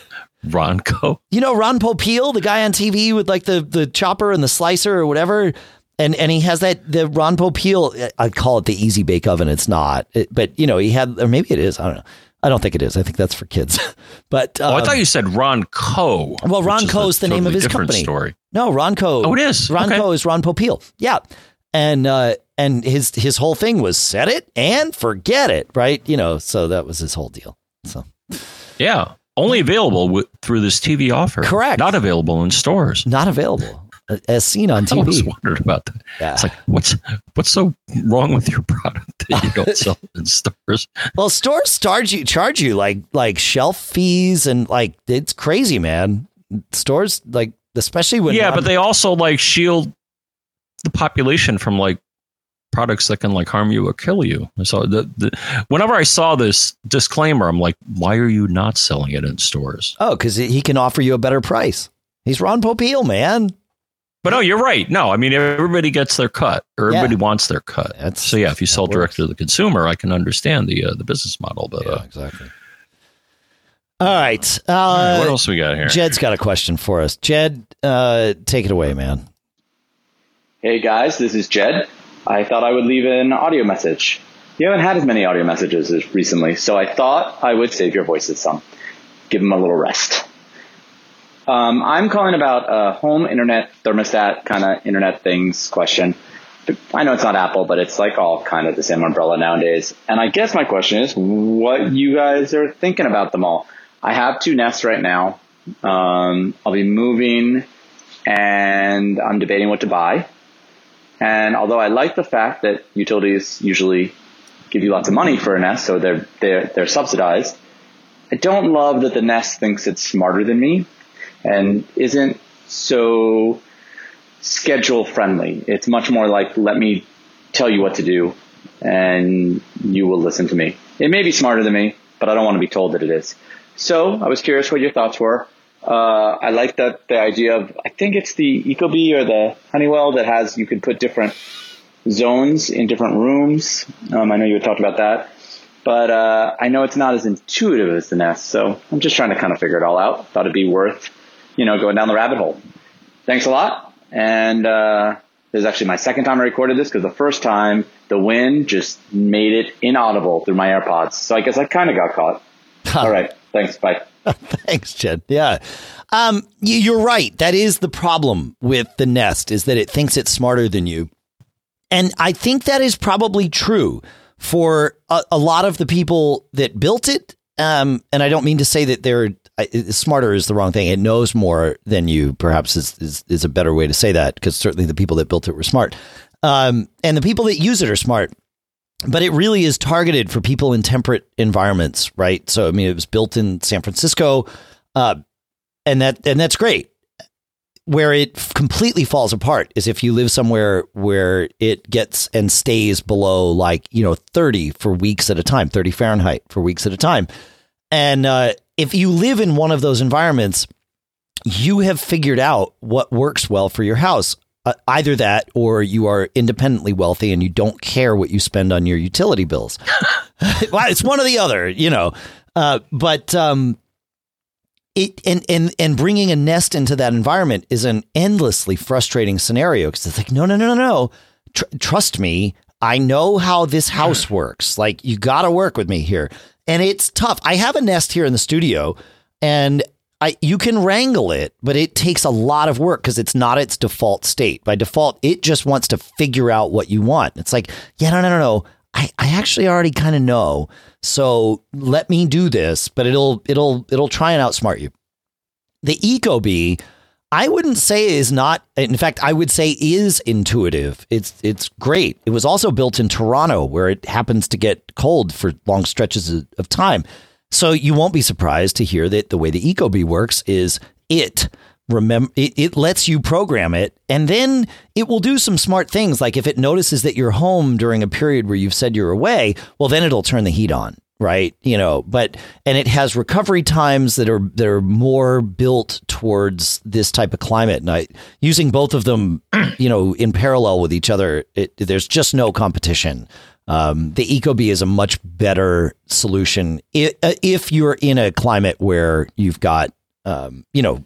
[SPEAKER 1] Ronco,
[SPEAKER 2] you know Ron Popeil, the guy on T V with like the the chopper and the slicer or whatever, and and he has that the Ron Popeil. I call it the Easy Bake Oven. It's not, it, but you know he had, or maybe it is. I don't know. I don't think it is. I think that's for kids. But um,
[SPEAKER 1] oh, I thought you said Ronco.
[SPEAKER 2] Well, Ronco is the totally name of his company.
[SPEAKER 1] Story.
[SPEAKER 2] No, Ronco.
[SPEAKER 1] Oh, it is.
[SPEAKER 2] Ronco okay. is Ron Popeil. Yeah, and uh, and his his whole thing was set it and forget it, right? You know, so that was his whole deal. So
[SPEAKER 1] yeah, only available w- through this T V offer.
[SPEAKER 2] Correct.
[SPEAKER 1] Not available in stores.
[SPEAKER 2] Not available. As seen on T V.
[SPEAKER 1] I always wondered about that. Yeah. It's like, what's what's so wrong with your product that you don't sell it in stores?
[SPEAKER 2] Well, stores charge you charge you like like shelf fees and like it's crazy, man. Stores like especially when
[SPEAKER 1] yeah,
[SPEAKER 2] non-
[SPEAKER 1] but they also like shield the population from like products that can like harm you or kill you. So the, the whenever I saw this disclaimer, I'm like, why are you not selling it in stores?
[SPEAKER 2] Oh, because he can offer you a better price. He's Ron Popeil, man.
[SPEAKER 1] But no, you're right. No, I mean, everybody gets their cut, or everybody yeah. wants their cut. That's, so yeah, if you sell direct to the consumer, I can understand the uh, the business model. But
[SPEAKER 2] yeah,
[SPEAKER 1] uh,
[SPEAKER 2] exactly. All right. Uh,
[SPEAKER 1] All right. What else we got here?
[SPEAKER 2] Jed's got a question for us. Jed, uh, take it away, man.
[SPEAKER 3] Hey guys, this is Jed. I thought I would leave an audio message. You haven't had as many audio messages as recently, so I thought I would save your voices some. Give them a little rest. Um, I'm calling about a home internet thermostat kind of internet things question. I know it's not Apple, but it's like all kind of the same umbrella nowadays. And I guess my question is what you guys are thinking about them all. I have two Nests right now. Um, I'll be moving and I'm debating what to buy. And although I like the fact that utilities usually give you lots of money for a Nest, so they're, they're, they're subsidized, I don't love that the Nest thinks it's smarter than me and isn't so schedule friendly. It's much more like, let me tell you what to do and you will listen to me. It may be smarter than me, but I don't want to be told that it is. So I was curious what your thoughts were. Uh, I like that the idea of, I think it's the Ecobee or the Honeywell that has, you could put different zones in different rooms. Um, I know you had talked about that. But uh, I know it's not as intuitive as the Nest, so I'm just trying to kind of figure it all out. Thought it'd be worth, you know, going down the rabbit hole. Thanks a lot. And uh, this is actually my second time I recorded this because the first time the wind just made it inaudible through my AirPods. So I guess I kind of got caught. All right. Thanks. Bye.
[SPEAKER 2] Thanks, Jed. Yeah. Um, you're right. That is the problem with the Nest, is that it thinks it's smarter than you. And I think that is probably true for a, a lot of the people that built it. Um, and I don't mean to say that they're uh, smarter is the wrong thing. It knows more than you, perhaps is, is, is a better way to say that, because certainly the people that built it were smart. Um, and the people that use it are smart. But it really is targeted for people in temperate environments, right? So, I mean, it was built in San Francisco, uh, and that and that's great. Where it completely falls apart is if you live somewhere where it gets and stays below, like, you know, thirty for weeks at a time, thirty Fahrenheit for weeks at a time. And uh, if you live in one of those environments, you have figured out what works well for your house. Uh, either that, or you are independently wealthy and you don't care what you spend on your utility bills. Well, it's one or the other, you know. Uh, but um, it and, and, and bringing a Nest into that environment is an endlessly frustrating scenario because it's like, no, no, no, no, no. Tr- trust me. I know how this house works. Like, you got to work with me here. And it's tough. I have a Nest here in the studio, and I you can wrangle it, but it takes a lot of work because it's not its default state. By default, it just wants to figure out what you want. It's like, yeah, no, no, no, no. I, I actually already kind of know. So let me do this, but it'll it'll it'll try and outsmart you. The Ecobee, I wouldn't say is not. In fact, I would say is intuitive. It's it's great. It was also built in Toronto, where it happens to get cold for long stretches of time. So you won't be surprised to hear that the way the Ecobee works is it remember it, it lets you program it, and then it will do some smart things. Like if it notices that you're home during a period where you've said you're away, well, then it'll turn the heat on. Right. You know, but and it has recovery times that are that are more built towards this type of climate. And I using both of them, you know, in parallel with each other, it, there's just no competition. Um, the Ecobee is a much better solution if, if you're in a climate where you've got, um, you know,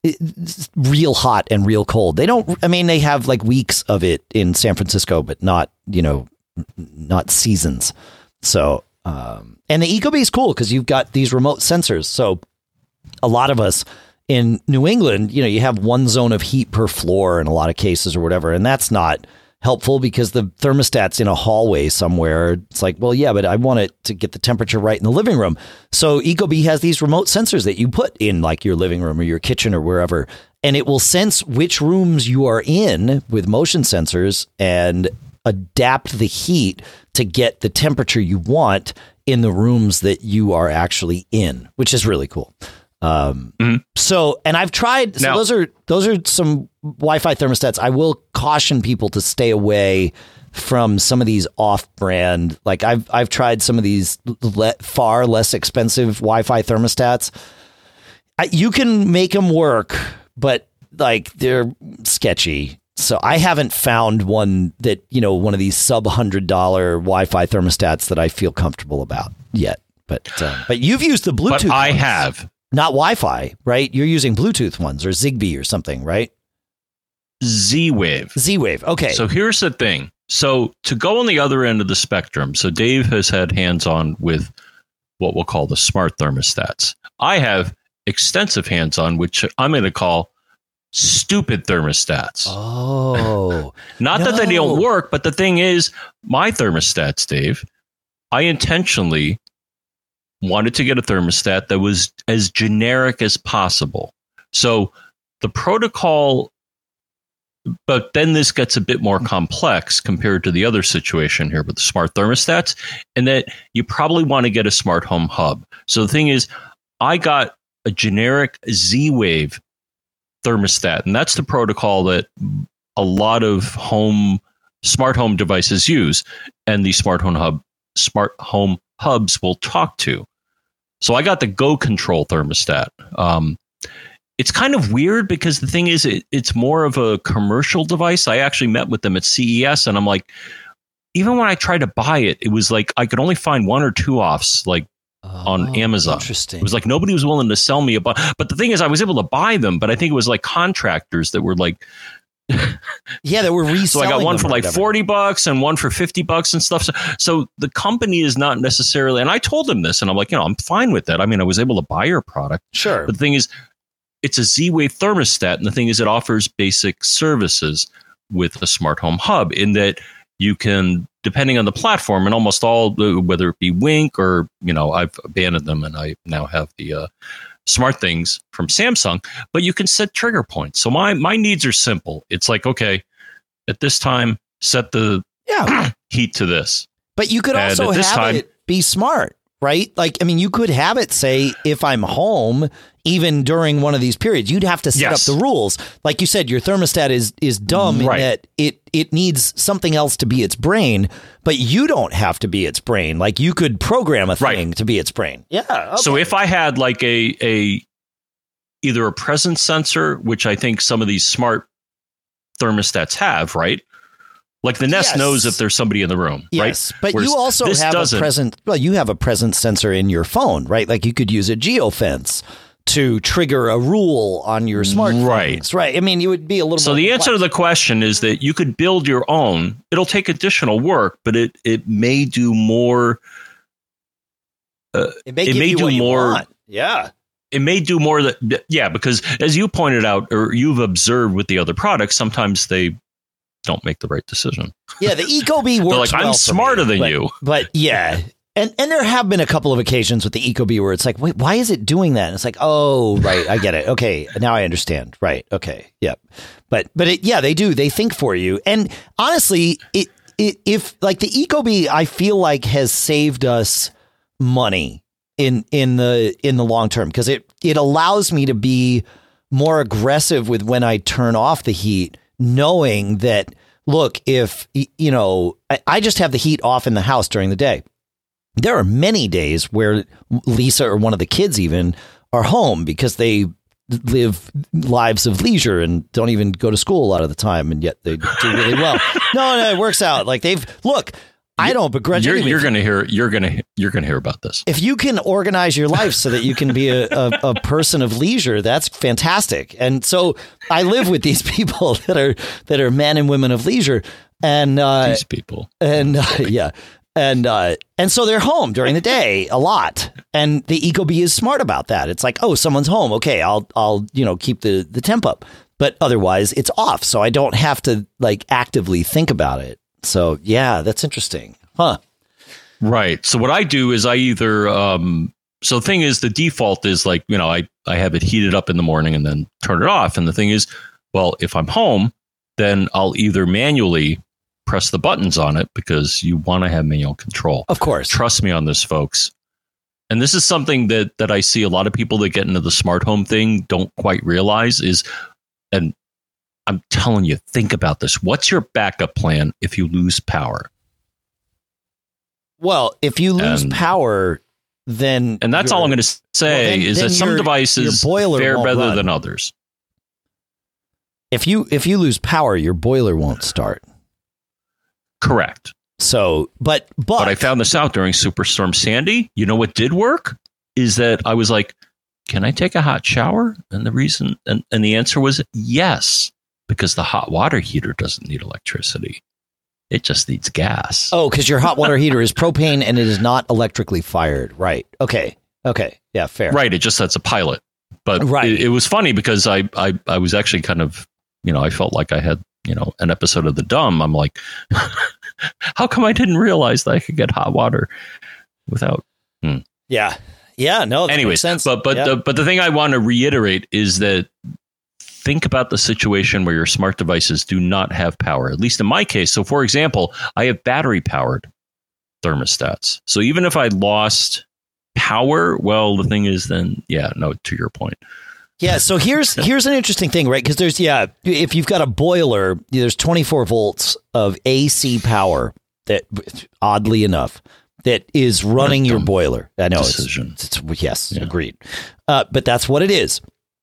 [SPEAKER 2] real hot and real cold. They don't I mean, they have like weeks of it in San Francisco, but not, you know, not seasons. So Um, and the Ecobee is cool because you've got these remote sensors. So a lot of us in New England, you know, you have one zone of heat per floor in a lot of cases or whatever. And that's not helpful because the thermostat's in a hallway somewhere. It's like, well, yeah, but I want it to get the temperature right in the living room. So Ecobee has these remote sensors that you put in like your living room or your kitchen or wherever, and it will sense which rooms you are in with motion sensors and adapt the heat to get the temperature you want in the rooms that you are actually in, which is really cool. Um, mm-hmm. So, and I've tried, so now, those are, those are some Wi-Fi thermostats. I will caution people to stay away from some of these off-brand, like I've, I've tried some of these le- far less expensive Wi-Fi thermostats. I, you can make them work, but like they're sketchy. So I haven't found one that, you know, one of these sub one hundred dollars Wi-Fi thermostats that I feel comfortable about yet. But uh, but you've used the Bluetooth
[SPEAKER 1] But I
[SPEAKER 2] ones,
[SPEAKER 1] have.
[SPEAKER 2] Not Wi-Fi, right? You're using Bluetooth ones or Zigbee or something, right?
[SPEAKER 1] Z-Wave.
[SPEAKER 2] Z-Wave. Okay.
[SPEAKER 1] So here's the thing. So to go on the other end of the spectrum, so Dave has had hands-on with what we'll call the smart thermostats. I have extensive hands-on, which I'm going to call stupid thermostats.
[SPEAKER 2] Oh,
[SPEAKER 1] not no. that they don't work, but the thing is, my thermostats, Dave, I intentionally wanted to get a thermostat that was as generic as possible. So the protocol, but then this gets a bit more complex compared to the other situation here with the smart thermostats, and that you probably want to get a smart home hub. So the thing is, I got a generic Z-Wave thermostat, and that's the protocol that a lot of home smart home devices use, and the smart home hub smart home hubs will talk to. So I got the Go Control thermostat. Um, it's kind of weird because the thing is, it, it's more of a commercial device. I actually met with them at C E S, and I'm like, even when I tried to buy it, it was like I could only find one or two offs, like on
[SPEAKER 2] oh,
[SPEAKER 1] Amazon.
[SPEAKER 2] Interesting.
[SPEAKER 1] It was like nobody was willing to sell me a bunch. But the thing is, I was able to buy them, but I think it was like contractors that were like,
[SPEAKER 2] yeah, that were reselling.
[SPEAKER 1] So I got one for like
[SPEAKER 2] whatever.
[SPEAKER 1] forty bucks and one for fifty bucks and stuff. So, so the company is not necessarily, and I told them this, and I'm like, you know, I'm fine with that. I mean, I was able to buy your product.
[SPEAKER 2] Sure.
[SPEAKER 1] But the thing is, it's a Z-Wave thermostat, and the thing is, it offers basic services with a smart home hub in that you can, depending on the platform, and almost all, whether it be Wink or, you know, I've abandoned them and I now have the uh, Smart Things from Samsung, but you can set trigger points. So my my needs are simple. It's like, okay, at this time, set the
[SPEAKER 2] yeah.
[SPEAKER 1] heat to this.
[SPEAKER 2] But you could
[SPEAKER 1] And
[SPEAKER 2] also
[SPEAKER 1] at this
[SPEAKER 2] have
[SPEAKER 1] time-
[SPEAKER 2] it be smart, right? Like, I mean, you could have it say, if I'm home, even during one of these periods, you'd have to set
[SPEAKER 1] Yes.
[SPEAKER 2] up the rules. Like you said, your thermostat is is dumb
[SPEAKER 1] Right.
[SPEAKER 2] in that it it needs something else to be its brain, but you don't have to be its brain. Like you could program a thing
[SPEAKER 1] Right.
[SPEAKER 2] to be its brain. Yeah. Okay.
[SPEAKER 1] So if I had like a a either a presence sensor, which I think some of these smart thermostats have, right? Like the Nest
[SPEAKER 2] Yes.
[SPEAKER 1] knows if there's somebody in the room,
[SPEAKER 2] Yes,
[SPEAKER 1] right?
[SPEAKER 2] but
[SPEAKER 1] Whereas
[SPEAKER 2] you also
[SPEAKER 1] this
[SPEAKER 2] have
[SPEAKER 1] doesn't.
[SPEAKER 2] a present. Well, you have a presence sensor in your phone, right? Like you could use a geofence to trigger a rule on your smartphones.
[SPEAKER 1] Right.
[SPEAKER 2] Right. I mean, you would be a little
[SPEAKER 1] So
[SPEAKER 2] more
[SPEAKER 1] the
[SPEAKER 2] complex.
[SPEAKER 1] answer to the question is that you could build your own. It'll take additional work, but it, it may do more. Uh,
[SPEAKER 2] it may,
[SPEAKER 1] it
[SPEAKER 2] give
[SPEAKER 1] may
[SPEAKER 2] you
[SPEAKER 1] do
[SPEAKER 2] what you
[SPEAKER 1] more.
[SPEAKER 2] want. Yeah.
[SPEAKER 1] It may do more that, yeah, because as you pointed out, or you've observed with the other products, sometimes they don't make the right decision.
[SPEAKER 2] Yeah, the Ecobee works
[SPEAKER 1] They're like, I'm
[SPEAKER 2] well for
[SPEAKER 1] smarter
[SPEAKER 2] me,
[SPEAKER 1] than
[SPEAKER 2] but,
[SPEAKER 1] you.
[SPEAKER 2] But yeah. And and there have been a couple of occasions with the Ecobee where it's like, wait, why is it doing that? And it's like, oh, right, I get it. Okay, now I understand. Right, okay, yep. But but it, yeah, they do. They think for you. And honestly, it it if like the Ecobee, I feel like has saved us money in in the in the long term because it it allows me to be more aggressive with when I turn off the heat, knowing that look, if you know, I, I just have the heat off in the house during the day. There are many days where Lisa or one of the kids even are home because they live lives of leisure and don't even go to school a lot of the time, and yet they do really well. No, no, it works out. Like they've look. I don't begrudge
[SPEAKER 1] You're,
[SPEAKER 2] anything.
[SPEAKER 1] you're going to hear. You're going to. You're going to hear about this.
[SPEAKER 2] If you can organize your life so that you can be a, a, a person of leisure, that's fantastic. And so I live with these people that are that are men and women of leisure, and uh,
[SPEAKER 1] These people,
[SPEAKER 2] and uh, yeah. And uh, and so they're home during the day a lot, and the Ecobee is smart about that. It's like, oh, someone's home. Okay, I'll I'll you know keep the, the temp up, but otherwise it's off, so I don't have to like actively think about it. So yeah, that's interesting, huh?
[SPEAKER 1] right? So what I do is I either. Um, so the thing is, the default is like you know I I have it heated up in the morning and then turn it off. And the thing is, well, if I'm home, then I'll either manually press the buttons on it because you want to have manual control.
[SPEAKER 2] Of course.
[SPEAKER 1] Trust me on this, folks. And this is something that that I see a lot of people that get into the smart home thing don't quite realize is, and I'm telling you, think about this. What's your backup plan if you lose power?
[SPEAKER 2] Well, if you lose
[SPEAKER 1] And-
[SPEAKER 2] power, then
[SPEAKER 1] And that's all I'm going to say
[SPEAKER 2] Well, then-
[SPEAKER 1] is
[SPEAKER 2] then
[SPEAKER 1] that some
[SPEAKER 2] your-
[SPEAKER 1] devices
[SPEAKER 2] your boiler
[SPEAKER 1] fare
[SPEAKER 2] won't
[SPEAKER 1] better
[SPEAKER 2] run.
[SPEAKER 1] than others.
[SPEAKER 2] if you if you lose power, your boiler won't start.
[SPEAKER 1] Correct.
[SPEAKER 2] So, but but,
[SPEAKER 1] But I found this out during Superstorm Sandy. You know what did work? Is that I was like, can I take a hot shower? And the reason, and, and the answer was yes, because the hot water heater doesn't need electricity. It just needs gas.
[SPEAKER 2] oh, because your hot water heater is propane and it is not electrically fired. Right. Okay. Okay. Yeah. Fair.
[SPEAKER 1] Right. It just that's a pilot. But
[SPEAKER 2] Right.
[SPEAKER 1] it, it was funny because I, I, I was actually kind of, you know, I felt like I had, you know, an episode of The Dumb. I'm like, how come I didn't realize that I could get hot water without? Hmm.
[SPEAKER 2] Yeah. Yeah. No. That
[SPEAKER 1] Anyways,
[SPEAKER 2] makes sense.
[SPEAKER 1] but but
[SPEAKER 2] Yeah.
[SPEAKER 1] the but the thing I want to reiterate is that think about the situation where your smart devices do not have power. At least in my case. So, for example, I have battery powered thermostats. So even if I lost power, well, the thing is, then yeah, no. To your point.
[SPEAKER 2] Yeah, so here's here's an interesting thing, right? Because there's yeah, if you've got a boiler, there's twenty-four volts of A C power that, oddly enough, that is running your boiler. I know it's,
[SPEAKER 1] decision.
[SPEAKER 2] it's, it's yes,
[SPEAKER 1] Yeah.
[SPEAKER 2] agreed. Uh, but that's what it is.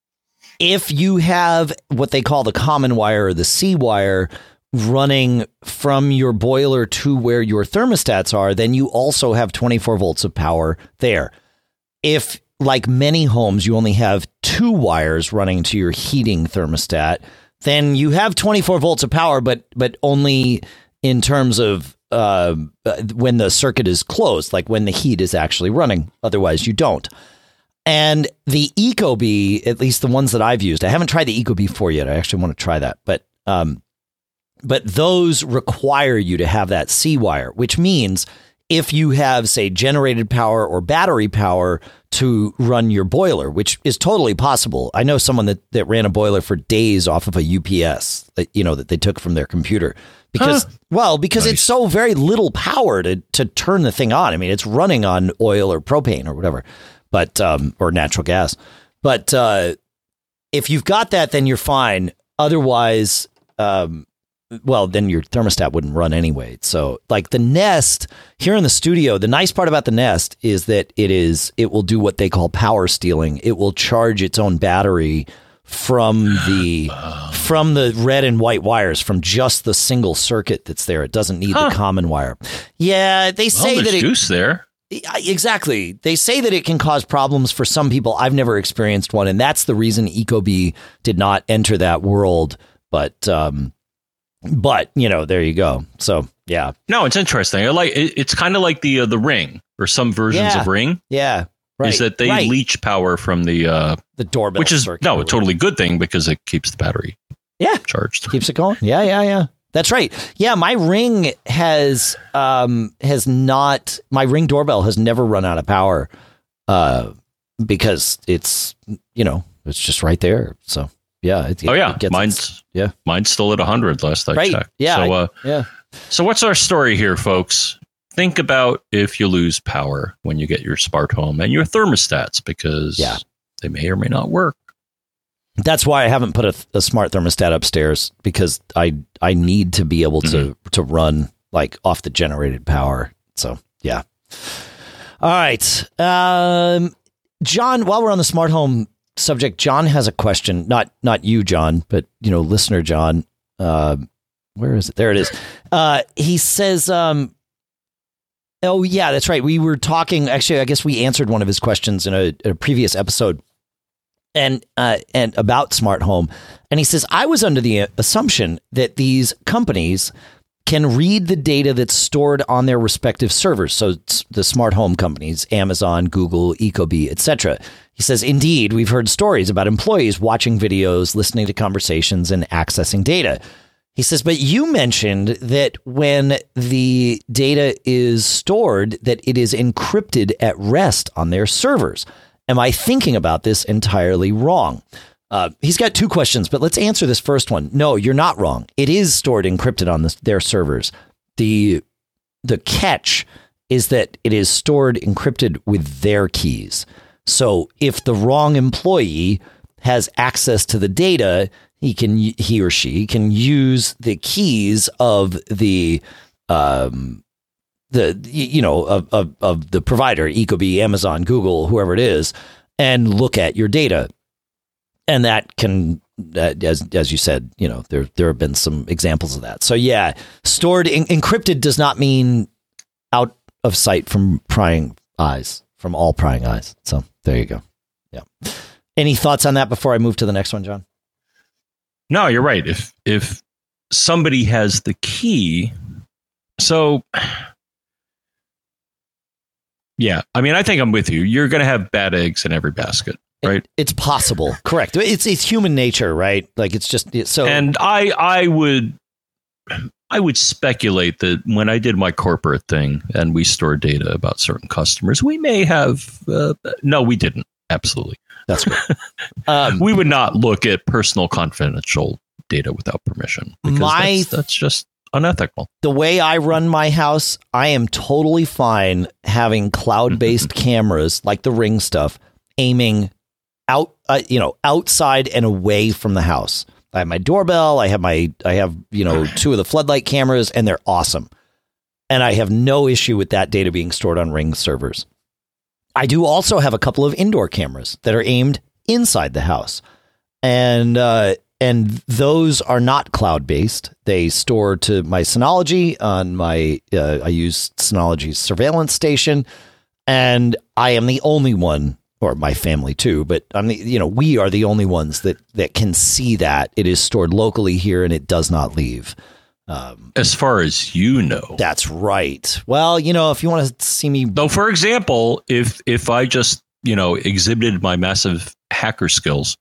[SPEAKER 2] If you have what they call the common wire or the C wire running from your boiler to where your thermostats are, then you also have twenty-four volts of power there. If like many homes, you only have two wires running to your heating thermostat, then you have twenty-four volts of power, but but only in terms of uh, when the circuit is closed, like when the heat is actually running. Otherwise, you don't. And the Ecobee, at least the ones that I've used, I haven't tried the Ecobee four yet. I actually want to try that, but um, but those require you to have that C wire, which means if you have, say, generated power or battery power to run your boiler, which is totally possible. I know someone that, that ran a boiler for days off of a U P S that, you know, that they took from their computer because,
[SPEAKER 1] Huh.
[SPEAKER 2] well, because
[SPEAKER 1] Nice.
[SPEAKER 2] it's so very little power to, to turn the thing on. I mean, it's running on oil or propane or whatever, but, um, or natural gas. But, uh, if you've got that, then you're fine. Otherwise, um, well, then your thermostat wouldn't run anyway. So like the Nest here in the studio, the nice part about the Nest is that it is, it will do what they call power stealing. It will charge its own battery from the, from the red and white wires, from just the single circuit that's there. It doesn't need
[SPEAKER 1] Huh.
[SPEAKER 2] the common wire. Yeah. They
[SPEAKER 1] Well,
[SPEAKER 2] say
[SPEAKER 1] there's
[SPEAKER 2] that it,
[SPEAKER 1] juice there.
[SPEAKER 2] Exactly. They say that it can cause problems for some people. I've never experienced one, and that's the reason Ecobee did not enter that world. But, um, but you know, there you go. So, yeah.
[SPEAKER 1] No, it's interesting. I like it, it's kind of like the uh, the Ring or some versions
[SPEAKER 2] yeah.
[SPEAKER 1] of Ring.
[SPEAKER 2] Yeah. Right.
[SPEAKER 1] Is that they
[SPEAKER 2] right.
[SPEAKER 1] leech power from the uh,
[SPEAKER 2] the doorbell,
[SPEAKER 1] which is no, a totally good thing because it keeps the battery
[SPEAKER 2] yeah
[SPEAKER 1] charged,
[SPEAKER 2] keeps it going. Yeah, yeah, yeah. That's right. Yeah, my Ring has um has not my Ring doorbell has never run out of power, uh, because it's you know it's just right there. So yeah. It,
[SPEAKER 1] oh yeah,
[SPEAKER 2] it gets
[SPEAKER 1] mine's
[SPEAKER 2] its, yeah
[SPEAKER 1] mine's still at a hundred. Last I
[SPEAKER 2] right.
[SPEAKER 1] checked.
[SPEAKER 2] Yeah.
[SPEAKER 1] So uh,
[SPEAKER 2] I, yeah.
[SPEAKER 1] So what's our story here, folks? Think about if you lose power when you get your smart home and your thermostats, because
[SPEAKER 2] yeah.
[SPEAKER 1] they may or may not work.
[SPEAKER 2] That's why I haven't put a, a smart thermostat upstairs, because I I need to be able to mm-hmm. to run like off the generated power. So yeah. All right, um, John. While we're on the smart home subject, John has a question. Not not you, John, but you know, listener John. Uh, where is it? There it is. Uh, he says. Um, Oh, yeah, that's right. We were talking. Actually, I guess we answered one of his questions in a, a previous episode and uh, and about smart home. And he says, I was under the assumption that these companies can read the data that's stored on their respective servers. So the smart home companies, Amazon, Google, Ecobee, et cetera. He says, indeed, we've heard stories about employees watching videos, listening to conversations, and accessing data. He says, but you mentioned that when the data is stored, that it is encrypted at rest on their servers. Am I thinking about this entirely wrong? Uh, he's got two questions, but let's answer this first one. No, you're not wrong. It is stored encrypted on the, their servers. The, the catch is that it is stored encrypted with their keys. So if the wrong employee has access to the data, he can he or she can use the keys of the um the you know of of, of the provider, Ecobee, Amazon, Google, whoever it is, and look at your data. And that can, uh, as as you said, you know, there there have been some examples of that. So yeah, stored en- encrypted does not mean out of sight from prying eyes, from all prying eyes. So there you go. Yeah. Any thoughts on that before I move to the next one, John?
[SPEAKER 1] No, you're right. If if somebody has the key, so yeah, I mean, I think I'm with you. You're going to have bad eggs in every basket, right?
[SPEAKER 2] It, it's possible, correct? It's it's human nature, right? Like it's just it's so.
[SPEAKER 1] And I I would I would speculate that when I did my corporate thing and we stored data about certain customers, we may have. Uh, no, we didn't. Absolutely.
[SPEAKER 2] That's good. Um,
[SPEAKER 1] we would not look at personal confidential data without permission. Because
[SPEAKER 2] my,
[SPEAKER 1] that's, that's just unethical.
[SPEAKER 2] The way I run my house, I am totally fine having cloud-based cameras like the Ring stuff aiming out, uh, you know, outside and away from the house. I have my doorbell. I have my, I have, you know, two of the floodlight cameras, and they're awesome. And I have no issue with that data being stored on Ring servers. I do also have a couple of indoor cameras that are aimed inside the house, and uh, and those are not cloud-based. They store to my Synology on my. Uh, I use Synology's surveillance station, and I am the only one, or my family too. But I'm the, you know, we are the only ones that that can see that it is stored locally here and it does not leave. Um,
[SPEAKER 1] as far as you know.
[SPEAKER 2] That's right. Well, you know, if you want to see me.
[SPEAKER 1] Though, for example, if if I just, you know, exhibited my massive hacker skills,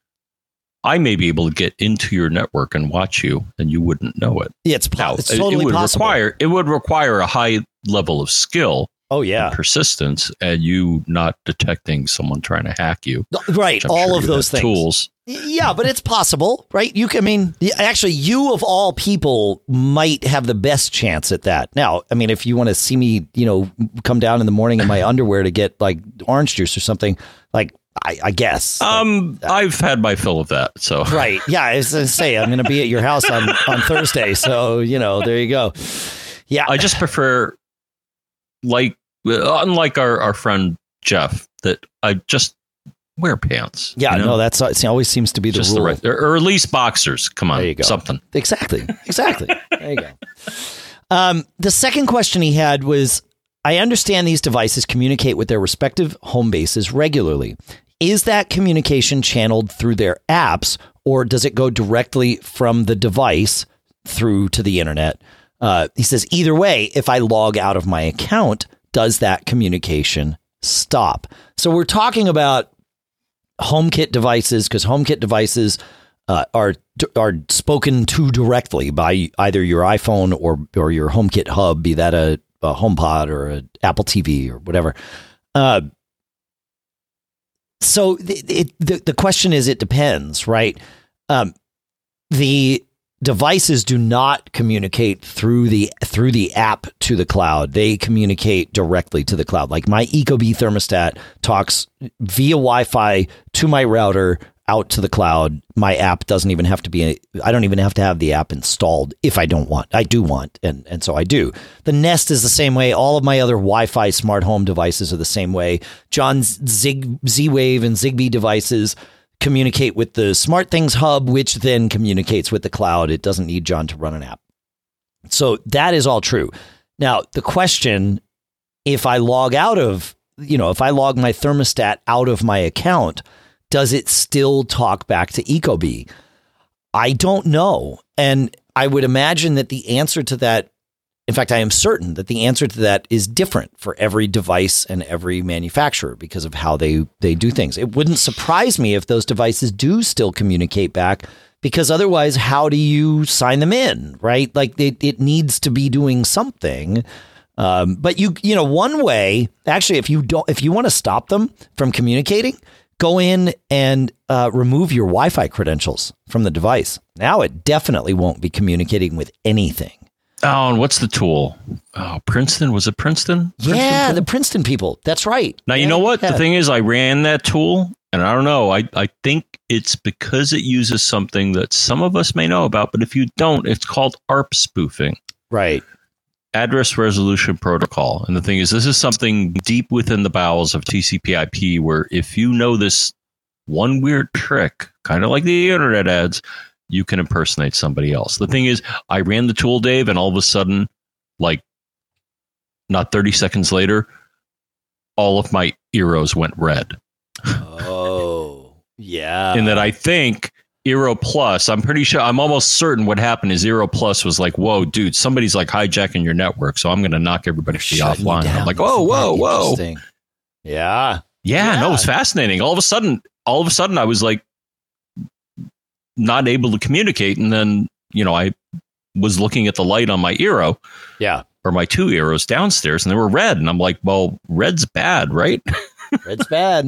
[SPEAKER 1] I may be able to get into your network and watch you and you wouldn't know it.
[SPEAKER 2] Yeah, it's,
[SPEAKER 1] now,
[SPEAKER 2] it's totally
[SPEAKER 1] it would
[SPEAKER 2] possible.
[SPEAKER 1] Require, it would require a high level of skill.
[SPEAKER 2] Oh, yeah.
[SPEAKER 1] Persistence and you not detecting someone trying to hack you.
[SPEAKER 2] Right. All sure of those things.
[SPEAKER 1] Tools.
[SPEAKER 2] Yeah, but it's possible, right? You can, I mean, actually, you of all people might have the best chance at that. Now, I mean, if you want to see me, you know, come down in the morning in my underwear to get like orange juice or something, like, I, I guess.
[SPEAKER 1] Um, like, I've had my fill of that. So
[SPEAKER 2] right. Yeah. I was going to say, I'm going to be at your house on, on Thursday. So, you know, there you go. Yeah.
[SPEAKER 1] I just prefer, like, unlike our, our friend Jeff, that I just wear pants.
[SPEAKER 2] Yeah,
[SPEAKER 1] you know?
[SPEAKER 2] no, that's it always seems to be the
[SPEAKER 1] just
[SPEAKER 2] rule.
[SPEAKER 1] The right, or, or at least boxers. Come on,
[SPEAKER 2] there you go.
[SPEAKER 1] Something.
[SPEAKER 2] Exactly. Exactly. There you go. Um, the second question he had was, I understand these devices communicate with their respective home bases regularly. Is that communication channeled through their apps, or does it go directly from the device through to the internet? Uh, he says, either way, if I log out of my account, does that communication stop? So we're talking about HomeKit devices, because HomeKit devices uh, are are spoken to directly by either your iPhone or or your HomeKit hub, be that a, a HomePod or an Apple T V or whatever. Uh, so it, it, the the question is, it depends, right? Um, the devices do not communicate through the through the app to the cloud. They communicate directly to the cloud. Like my Ecobee thermostat talks via Wi-Fi to my router out to the cloud. My app doesn't even have to be, I don't even have to have the app installed if I don't want. I do want, and, and so I do. The Nest is the same way. All of my other Wi-Fi smart home devices are the same way. John's Zig, Z-Wave and Zigbee devices communicate with the SmartThings hub, which then communicates with the cloud. It doesn't need John to run an app. So that is all true. Now, the question, if I log out of, you know, if I log my thermostat out of my account, does it still talk back to Ecobee? I don't know. And I would imagine that the answer to that, in fact, I am certain that the answer to that is different for every device and every manufacturer because of how they, they do things. It wouldn't surprise me if those devices do still communicate back, because otherwise, how do you sign them in, right? Like it, it needs to be doing something. Um, but you, you know, one way, actually, if you don't, if you want to stop them from communicating, go in and uh, remove your Wi-Fi credentials from the device. Now it definitely won't be communicating with anything.
[SPEAKER 1] Oh, and what's the tool? Oh, Princeton. Was it Princeton? Princeton
[SPEAKER 2] yeah,
[SPEAKER 1] tool?
[SPEAKER 2] the Princeton people. That's right.
[SPEAKER 1] Now,
[SPEAKER 2] yeah,
[SPEAKER 1] you know what?
[SPEAKER 2] yeah.
[SPEAKER 1] The thing is, I ran that tool, and I don't know. I, I think it's because it uses something that some of us may know about, but if you don't, it's called A R P spoofing.
[SPEAKER 2] Right.
[SPEAKER 1] Address Resolution Protocol. And the thing is, this is something deep within the bowels of T C P I P, where if you know this one weird trick, kind of like the internet ads, you can impersonate somebody else. The thing is, I ran the tool, Dave, and all of a sudden, like not thirty seconds later, all of my Eros went red.
[SPEAKER 2] Oh, yeah.
[SPEAKER 1] And that I think Eero Plus, I'm pretty sure, I'm almost certain what happened is Eero Plus was like, whoa, dude, somebody's like hijacking your network, so I'm going to knock everybody offline. I'm like, whoa, whoa, whoa.
[SPEAKER 2] Yeah.
[SPEAKER 1] yeah.
[SPEAKER 2] Yeah.
[SPEAKER 1] No, it was fascinating. All of a sudden, all of a sudden, I was like not able to communicate. And then, you know, I was looking at the light on my Eero.
[SPEAKER 2] Yeah.
[SPEAKER 1] Or my two Eeros downstairs, and they were red. And I'm like, well, red's bad, right?
[SPEAKER 2] Red's bad.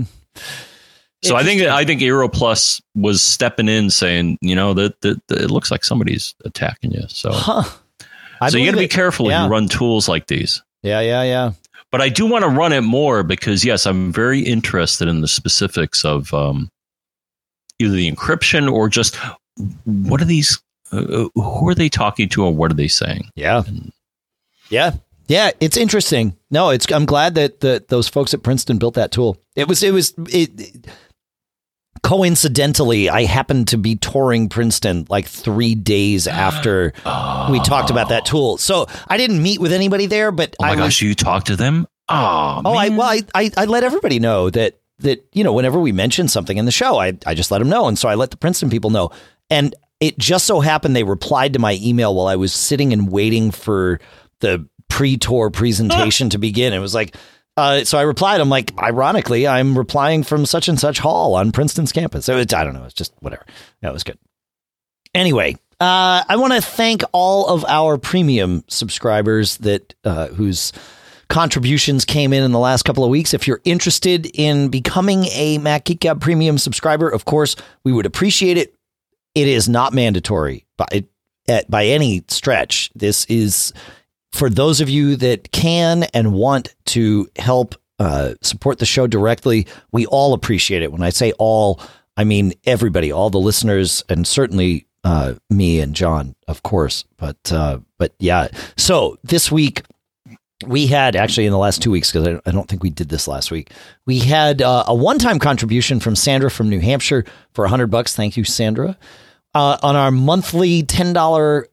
[SPEAKER 1] So I think I think Eero Plus was stepping in, saying, you know, that, that, that it looks like somebody's attacking you. So,
[SPEAKER 2] huh.
[SPEAKER 1] so you got to be careful
[SPEAKER 2] yeah.
[SPEAKER 1] when you run tools like these.
[SPEAKER 2] Yeah, yeah, yeah.
[SPEAKER 1] But I do want to run it more because, yes, I'm very interested in the specifics of um, either the encryption or just what are these? Uh, who are they talking to, and what are they saying?
[SPEAKER 2] Yeah,
[SPEAKER 1] and,
[SPEAKER 2] yeah. Yeah, it's interesting. No, it's. I'm glad that the, those folks at Princeton built that tool. It was. It was. It, it, coincidentally, I happened to be touring Princeton like three days after
[SPEAKER 1] oh.
[SPEAKER 2] we talked about that tool. So I didn't meet with anybody there, but
[SPEAKER 1] oh my
[SPEAKER 2] I
[SPEAKER 1] gosh,
[SPEAKER 2] was,
[SPEAKER 1] you talked to them? Oh,
[SPEAKER 2] oh,
[SPEAKER 1] man.
[SPEAKER 2] I well, I, I I let everybody know that that you know whenever we mention something in the show, I I just let them know, and so I let the Princeton people know, and it just so happened they replied to my email while I was sitting and waiting for the pre-tour presentation to begin. It was like, uh, so I replied, I'm like, ironically, I'm replying from such and such hall on Princeton's campus. So it's, I don't know. It's just whatever. That was good. Anyway, uh, I want to thank all of our premium subscribers that, uh, whose contributions came in in the last couple of weeks. If you're interested in becoming a Mac Geek Gab premium subscriber, of course, we would appreciate it. It is not mandatory by, at, by any stretch. This is for those of you that can and want to help uh, support the show directly. We all appreciate it. When I say all, I mean everybody, all the listeners, and certainly uh, me and John, of course. But uh, but yeah. So this week we had, actually in the last two weeks, because I, I don't think we did this last week, we had uh, a one-time contribution from Sandra from New Hampshire for a hundred bucks. Thank you, Sandra. Uh, on our monthly ten dollars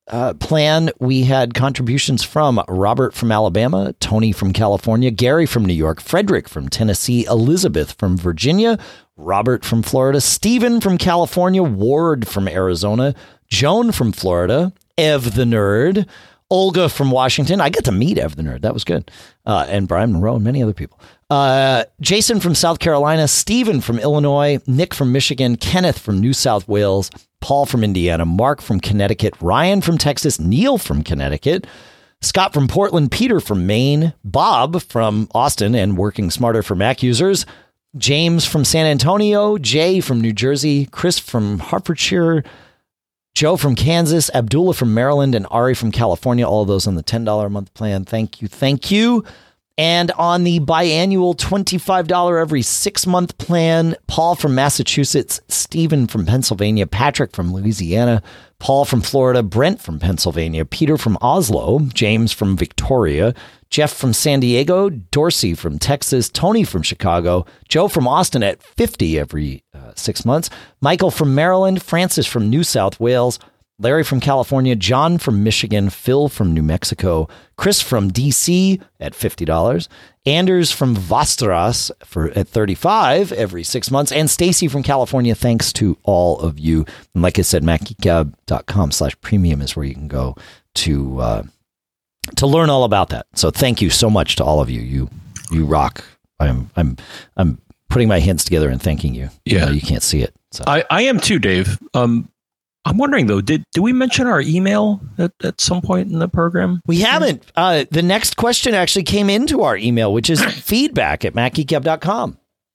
[SPEAKER 2] uh, plan, we had contributions from Robert from Alabama, Tony from California, Gary from New York, Frederick from Tennessee, Elizabeth from Virginia, Robert from Florida, Stephen from California, Ward from Arizona, Joan from Florida, Ev the Nerd, Olga from Washington. I got to meet Ev the Nerd. That was good. Uh, and Brian Monroe and many other people. Uh, Jason from South Carolina, Stephen from Illinois, Nick from Michigan, Kenneth from New South Wales, Paul from Indiana, Mark from Connecticut, Ryan from Texas, Neil from Connecticut, Scott from Portland, Peter from Maine, Bob from Austin and Working Smarter for Mac users, James from San Antonio, Jay from New Jersey, Chris from Hertfordshire, Joe from Kansas, Abdullah from Maryland, and Ari from California. All of those on the ten dollars a month plan. Thank you. Thank you. And on the biannual twenty-five dollars every six month plan, Paul from Massachusetts, Stephen from Pennsylvania, Patrick from Louisiana, Paul from Florida, Brent from Pennsylvania, Peter from Oslo, James from Victoria, Jeff from San Diego, Dorsey from Texas, Tony from Chicago, Joe from Austin at fifty every uh, six months, Michael from Maryland, Francis from New South Wales, Larry from California, John from Michigan, Phil from New Mexico, Chris from D C at fifty dollars, Anders from Vastras for at thirty-five every six months, and Stacy from California. Thanks to all of you. And like I said, macgeekgab.com slash premium is where you can go to uh, to learn all about that. So thank you so much to all of you. You you rock. I'm I'm I'm putting my hands together and thanking you.
[SPEAKER 1] Yeah,
[SPEAKER 2] you, you can't see it. So.
[SPEAKER 1] I, I am too, Dave. Um, I'm wondering, though, did, did we mention our email at, at some point in the program?
[SPEAKER 2] We haven't. Uh, the next question actually came into our email, which is feedback at mac geek gab dot com.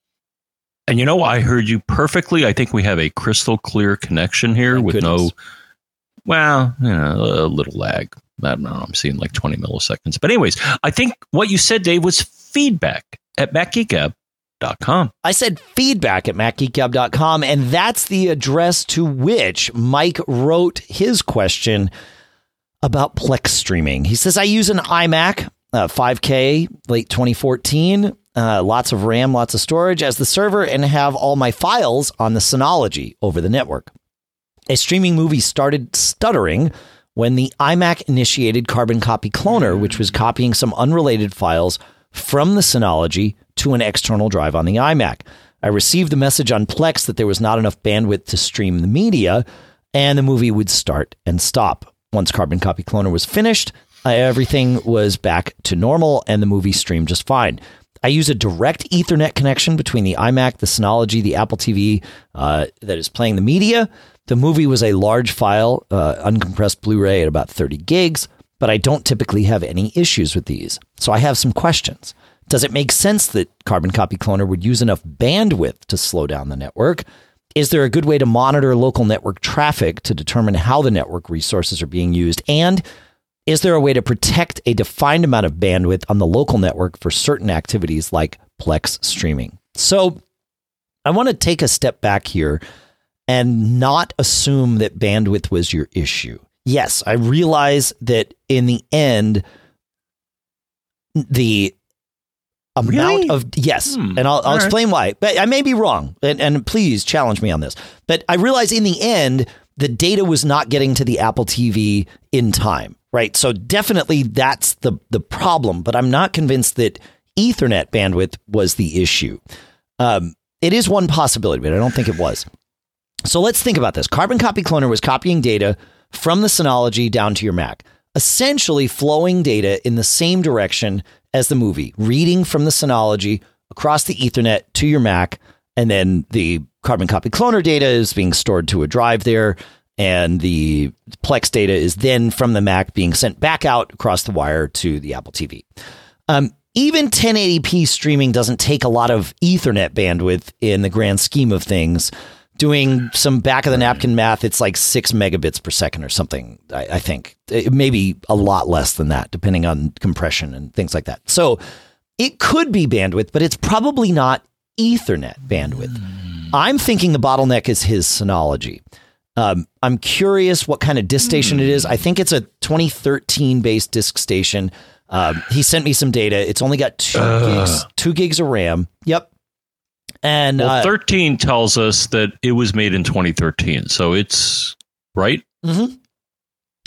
[SPEAKER 1] And you know, I heard you perfectly. I think we have a crystal clear connection here
[SPEAKER 2] Thank
[SPEAKER 1] with
[SPEAKER 2] goodness.
[SPEAKER 1] no, well, you know, a little lag. I don't know. I'm seeing like twenty milliseconds. But anyways, I think what you said, Dave, was feedback at mac geek gab dot com.
[SPEAKER 2] I said feedback at mac geek gab dot com, and that's the address to which Mike wrote his question about Plex streaming. He says, I use an iMac, uh, five K, late twenty fourteen, uh, lots of RAM, lots of storage as the server, and have all my files on the Synology over the network. A streaming movie started stuttering when the iMac initiated Carbon Copy Cloner, which was copying some unrelated files from the Synology to an external drive on the iMac. I received the message on Plex that there was not enough bandwidth to stream the media, and the movie would start and stop. Once Carbon Copy Cloner was finished, uh, everything was back to normal, and the movie streamed just fine. I use a direct Ethernet connection between the iMac, the Synology, the Apple T V uh, that is playing the media. The movie was a large file, uh, uncompressed Blu-ray at about thirty gigs, but I don't typically have any issues with these. So I have some questions. Does it make sense that Carbon Copy Cloner would use enough bandwidth to slow down the network? Is there a good way to monitor local network traffic to determine how the network resources are being used? And is there a way to protect a defined amount of bandwidth on the local network for certain activities like Plex streaming? So I want to take a step back here and not assume that bandwidth was your issue. Yes, I realize that in the end, the amount
[SPEAKER 1] really?
[SPEAKER 2] of yes,
[SPEAKER 1] hmm.
[SPEAKER 2] and I'll, I'll
[SPEAKER 1] All
[SPEAKER 2] explain right. why. But I may be wrong, and, and please challenge me on this. But I realize in the end, the data was not getting to the Apple T V in time, right? So definitely that's the the problem. But I'm not convinced that Ethernet bandwidth was the issue. Um, it is one possibility, but I don't think it was. So let's think about this. Carbon Copy Cloner was copying data from the Synology down to your Mac, essentially flowing data in the same direction as the movie, reading from the Synology across the Ethernet to your Mac, and then the Carbon Copy Cloner data is being stored to a drive there, and the Plex data is then from the Mac being sent back out across the wire to the Apple T V. Um, even ten eighty p streaming doesn't take a lot of Ethernet bandwidth in the grand scheme of things. Doing some back of the napkin math, it's like six megabits per second or something, I, I think. It may be a lot less than that, depending on compression and things like that. So it could be bandwidth, but it's probably not Ethernet bandwidth. Mm. I'm thinking the bottleneck is his Synology. Um, I'm curious what kind of disk station mm. it is. I think it's a twenty thirteen based disk station. Um, he sent me some data. It's only got two uh. gigs, two gigs of RAM. Yep. And
[SPEAKER 1] well,
[SPEAKER 2] uh,
[SPEAKER 1] thirteen tells us that it was made in twenty thirteen, so it's right.
[SPEAKER 2] Mm-hmm.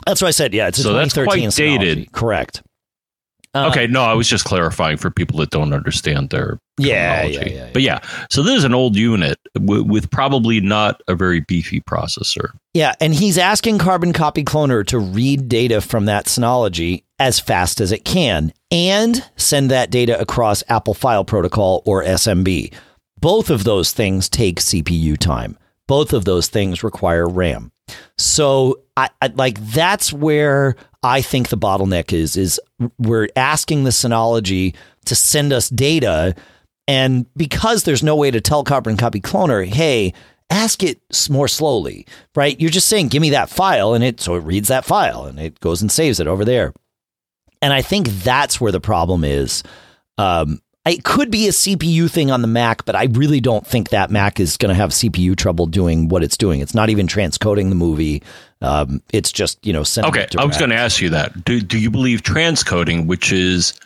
[SPEAKER 2] That's what I said. Yeah, it's a
[SPEAKER 1] so
[SPEAKER 2] twenty thirteen
[SPEAKER 1] that's quite dated.
[SPEAKER 2] Correct.
[SPEAKER 1] Uh, okay, no, I was just clarifying for people that don't understand their
[SPEAKER 2] yeah,
[SPEAKER 1] terminology.
[SPEAKER 2] yeah, yeah, yeah.
[SPEAKER 1] But yeah, so this is an old unit w- with probably not a very beefy processor.
[SPEAKER 2] Yeah, and he's asking Carbon Copy Cloner to read data from that Synology as fast as it can and send that data across Apple File Protocol or S M B. Both of those things take C P U time. Both of those things require RAM. So I, I like that's where I think the bottleneck is, is we're asking the Synology to send us data. And because there's no way to tell Carbon Copy Cloner, hey, ask it more slowly, right? You're just saying, give me that file. And it so it reads that file and it goes and saves it over there. And I think that's where the problem is. Um, it could be a C P U thing on the Mac, but I really don't think that Mac is going to have C P U trouble doing what it's doing. It's not even transcoding the movie. Um, it's just, you know, sending
[SPEAKER 1] okay.
[SPEAKER 2] it direct.
[SPEAKER 1] I was going to ask you that. Do do you believe transcoding, which is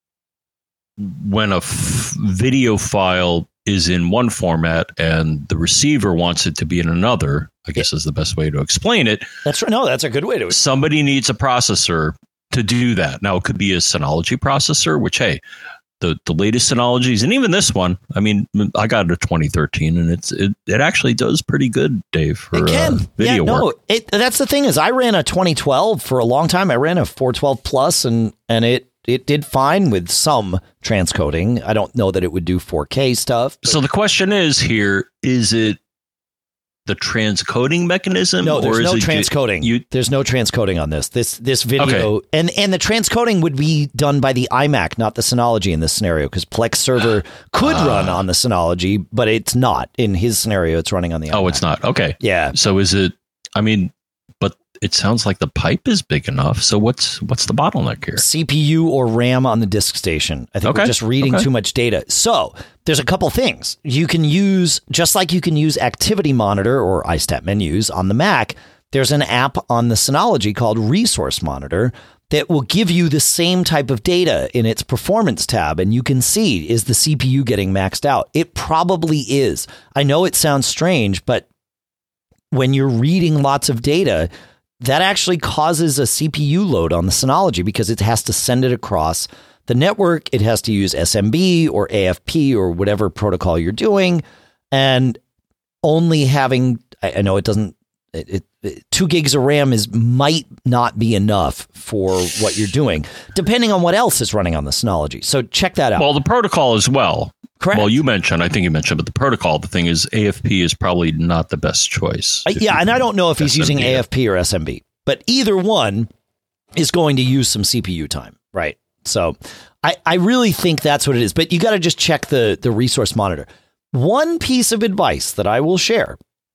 [SPEAKER 1] when a f- video file is in one format and the receiver wants it to be in another, I guess is the best way to explain it.
[SPEAKER 2] That's right. No, that's a good way to.
[SPEAKER 1] Somebody needs a processor to do that. Now, it could be a Synology processor, which, hey, the, the latest Synologies, and even this one, I mean, I got a twenty thirteen, and it's it, it actually does pretty good, Dave, for
[SPEAKER 2] it can.
[SPEAKER 1] Uh, video
[SPEAKER 2] yeah, no,
[SPEAKER 1] work.
[SPEAKER 2] It, that's the thing is I ran a twenty twelve for a long time. I ran a four twelve Plus, and, and it it did fine with some transcoding. I don't know that it would do four K stuff. But
[SPEAKER 1] so the question is here, is it the transcoding mechanism?
[SPEAKER 2] No, there's
[SPEAKER 1] or is
[SPEAKER 2] no
[SPEAKER 1] it
[SPEAKER 2] transcoding.
[SPEAKER 1] You,
[SPEAKER 2] there's no transcoding on this. This this video okay. and and the transcoding would be done by the iMac, not the Synology in this scenario, because Plex Server could uh, run on the Synology, but it's not. In his scenario, it's running on the iMac.
[SPEAKER 1] Oh, it's not. Okay.
[SPEAKER 2] Yeah.
[SPEAKER 1] So is it? I mean, but it sounds like the pipe is big enough. So what's what's the bottleneck here?
[SPEAKER 2] C P U or RAM on the disk station. I think
[SPEAKER 1] okay.
[SPEAKER 2] we're just reading
[SPEAKER 1] okay.
[SPEAKER 2] too much data. So there's a couple things you can use, just like you can use Activity Monitor or iStat menus on the Mac. There's an app on the Synology called Resource Monitor that will give you the same type of data in its performance tab. And you can see, is the C P U getting maxed out? It probably is. I know it sounds strange, but when you're reading lots of data, that actually causes a C P U load on the Synology because it has to send it across the network. It has to use S M B or A F P or whatever protocol you're doing. And only having, I know it doesn't, it, it, it, two gigs of RAM is might not be enough for what you're doing, depending on what else is running on the Synology. So check that out.
[SPEAKER 1] Well, the protocol as well.
[SPEAKER 2] Correct.
[SPEAKER 1] Well, you mentioned, I think you mentioned, but the protocol, the thing is A F P is probably not the best choice.
[SPEAKER 2] Uh, yeah, and I don't know if he's using A F P or S M B, but either one is going to use some C P U time, right? So I, I really think that's what it is, but you got to just check the, the resource monitor. One piece of advice that I will share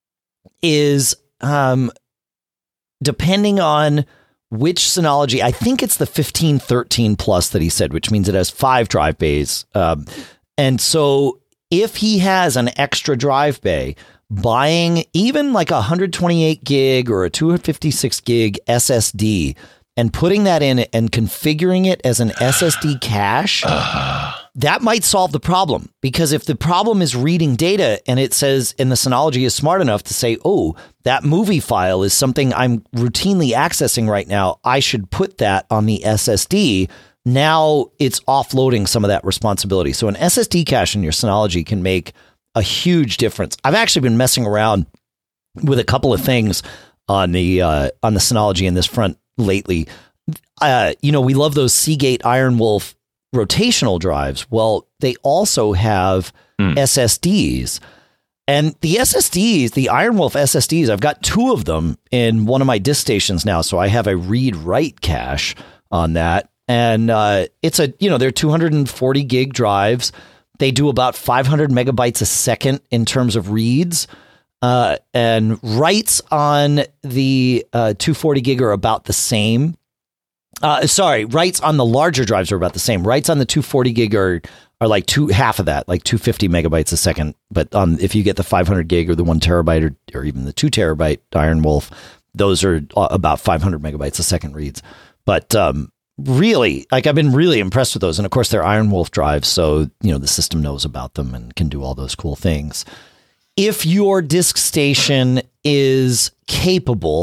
[SPEAKER 2] is um, depending on which Synology, I think it's the fifteen thirteen Plus that he said, which means it has five drive bays. Um, and so if he has an extra drive bay, buying even like a one twenty-eight gig or a two fifty-six gig S S D and putting that in and configuring it as an S S D cache, that might solve the problem. Because if the problem is reading data and it says, and the Synology is smart enough to say, oh, that movie file is something I'm routinely accessing right now, I should put that on the S S D. Now it's offloading some of that responsibility. So an S S D cache in your Synology can make a huge difference. I've actually been messing around with a couple of things on the uh, on the Synology in this front lately. Uh, you know, we love those Seagate Iron Wolf rotational drives. Well, they also have mm. S S Ds. And the S S Ds, the Iron Wolf S S Ds, I've got two of them in one of my disk stations now. So I have a read-write cache on that. And uh, it's a, you know, they're two hundred forty gig drives. They do about five hundred megabytes a second in terms of reads. Uh, and writes on the uh, two forty gig are about the same. Uh, sorry, writes on the larger drives are about the same. Writes on the two forty gig are, are like two half of that, like two hundred fifty megabytes a second. But um, if you get the five hundred gig or the one terabyte or, or even the two terabyte Iron Wolf, those are about five hundred megabytes a second reads. But um, really, like I've been really impressed with those. And of course, they're Iron Wolf drives. So, you know, the system knows about them and can do all those cool things. If your disk station is capable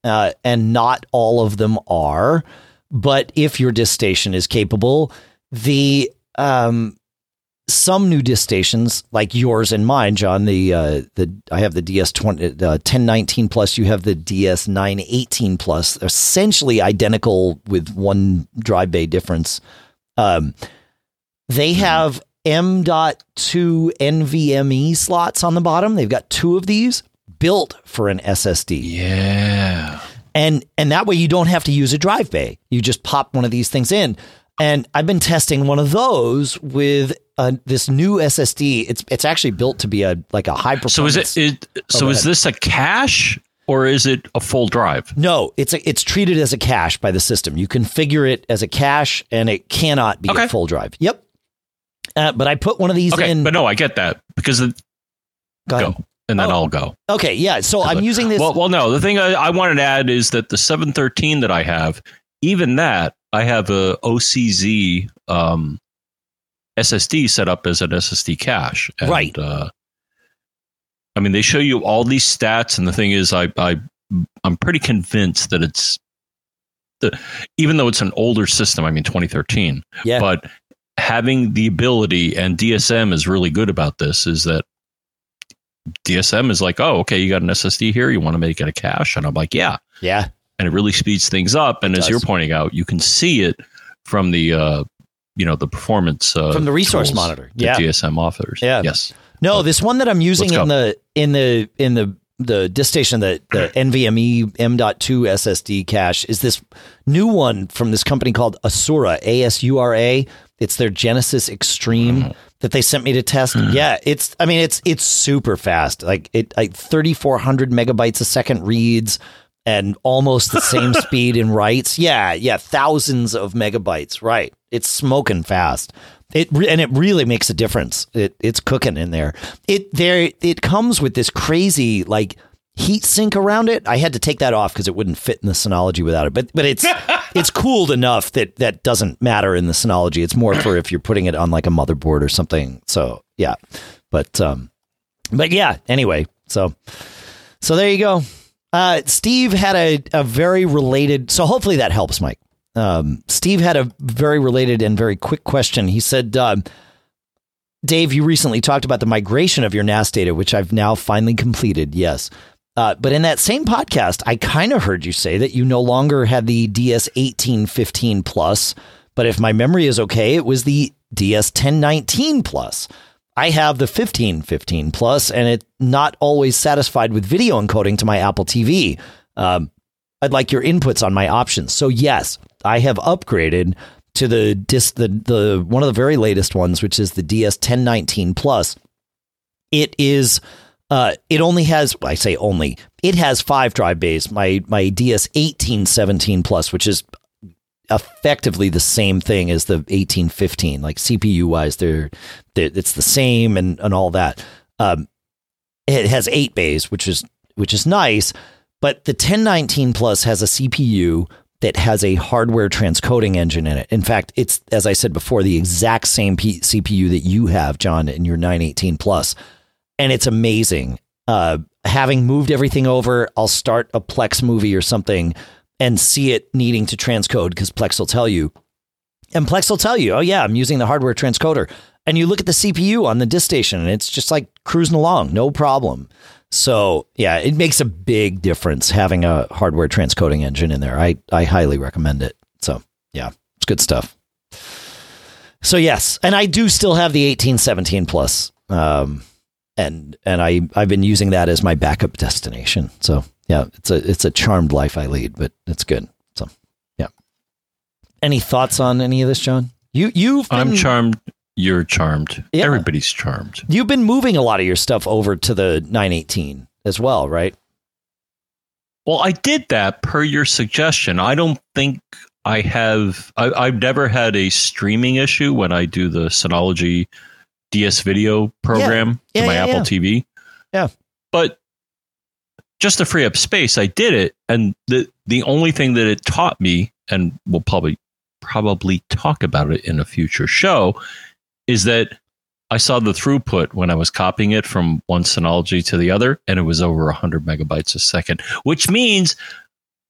[SPEAKER 2] uh, and not all of them are. But if your disk station is capable, the um, some new disk stations like yours and mine, John, the uh, the I have the D S ten nineteen Plus, you have the D S nine eighteen Plus, essentially identical with one drive bay difference. Um, they have M dot two NVMe slots on the bottom. They've got two of these built for an S S D.
[SPEAKER 1] Yeah.
[SPEAKER 2] And and that way you don't have to use a drive bay. You just pop one of these things in. And I've been testing one of those with uh, this new S S D. It's it's actually built to be a like a high performance.
[SPEAKER 1] So is it, it so
[SPEAKER 2] oh,
[SPEAKER 1] is this a cache or is it a full drive?
[SPEAKER 2] No, it's a, it's treated as a cache by the system. You configure it as a cache and it cannot be
[SPEAKER 1] okay.
[SPEAKER 2] a full drive. Yep. Uh, but I put one of these
[SPEAKER 1] okay,
[SPEAKER 2] in.
[SPEAKER 1] But no, I get that because it,
[SPEAKER 2] go,
[SPEAKER 1] go and then
[SPEAKER 2] oh.
[SPEAKER 1] I'll go.
[SPEAKER 2] Okay, yeah. So I'm
[SPEAKER 1] it,
[SPEAKER 2] using this.
[SPEAKER 1] Well, well, no. The thing I, I wanted to add is that the seven thirteen that I have, even that I have a O C Z um, S S D set up as an S S D cache. And,
[SPEAKER 2] right.
[SPEAKER 1] Uh, I mean, they show you all these stats, and the thing is, I, I I'm pretty convinced that it's the even though it's an older system. I mean, twenty thirteen.
[SPEAKER 2] Yeah.
[SPEAKER 1] But having the ability, and D S M is really good about this, is that D S M is like, oh, okay, you got an S S D here, you want to make it a cache? And I'm like, yeah.
[SPEAKER 2] Yeah.
[SPEAKER 1] And it really speeds things up. And
[SPEAKER 2] it
[SPEAKER 1] as
[SPEAKER 2] does.
[SPEAKER 1] You're pointing out, you can see it from the, uh, you know, the performance uh,
[SPEAKER 2] from the resource monitor. Yeah.
[SPEAKER 1] D S M offers.
[SPEAKER 2] Yeah.
[SPEAKER 1] Yes.
[SPEAKER 2] No,
[SPEAKER 1] but
[SPEAKER 2] this one that I'm using in the in the in the the disk station, the, the NVMe M dot two S S D cache is this new one from this company called Asura, A S U R A. It's their Genesis Extreme mm. that they sent me to test. Mm. Yeah, it's I mean it's it's super fast. Like it like thirty-four hundred megabytes a second reads and almost the same speed in writes. Yeah, yeah, thousands of megabytes. Right. It's smoking fast. It re- and it really makes a difference. It it's cooking in there. It there it comes with this crazy like heat sink around it. I had to take that off because it wouldn't fit in the Synology without it. But but it's it's cooled enough that that doesn't matter in the Synology. It's more for if you're putting it on like a motherboard or something. So yeah. But um but yeah, anyway, so so there you go. Uh Steve had a, a very related so hopefully that helps, Mike. Um, Steve had a very related and very quick question. He said, uh, Dave, you recently talked about the migration of your N A S data, which I've now finally completed. Yes. Uh, but in that same podcast, I kind of heard you say that you no longer had the D S eighteen fifteen Plus, but if my memory is okay, it was the D S ten nineteen Plus. I have the fifteen fifteen Plus, and it's not always satisfied with video encoding to my Apple T V. Um, I'd like your inputs on my options. So yes, I have upgraded to the dis, the the one of the very latest ones, which is the D S ten nineteen Plus. It is uh, it only has I say only it has five drive bays. My my D S eighteen seventeen Plus, which is effectively the same thing as the eighteen fifteen, like C P U wise, they're, they're it's the same and and all that. Um, it has eight bays, which is which is nice. But the ten nineteen Plus has a C P U that has a hardware transcoding engine in it. In fact, it's, as I said before, the exact same P- C P U that you have, John, in your nine eighteen Plus. And it's amazing. Uh, having moved everything over, I'll start a Plex movie or something and see it needing to transcode because Plex will tell you. And Plex will tell you, oh, yeah, I'm using the hardware transcoder. And you look at the C P U on the disk station and it's just like cruising along, no problem. So, yeah, it makes a big difference having a hardware transcoding engine in there. I, I highly recommend it. So, yeah, it's good stuff. So, yes, and I do still have the eighteen seventeen Plus. Um, and and I, I've been using that as my backup destination. So, yeah, it's a it's a charmed life I lead, but it's good. So, yeah. Any thoughts on any of this, John? You, you've been,
[SPEAKER 1] I'm charmed. You're charmed. Yeah. Everybody's charmed.
[SPEAKER 2] You've been moving a lot of your stuff over to the nine eighteen as well, right?
[SPEAKER 1] Well, I did that per your suggestion. I don't think I have. I, I've never had a streaming issue when I do the Synology D S video program
[SPEAKER 2] yeah. Yeah,
[SPEAKER 1] to my
[SPEAKER 2] yeah,
[SPEAKER 1] Apple
[SPEAKER 2] yeah.
[SPEAKER 1] T V.
[SPEAKER 2] Yeah.
[SPEAKER 1] But just to free up space, I did it. And the, the only thing that it taught me, and we'll probably probably talk about it in a future show, is that I saw the throughput when I was copying it from one Synology to the other, and it was over one hundred megabytes a second, which means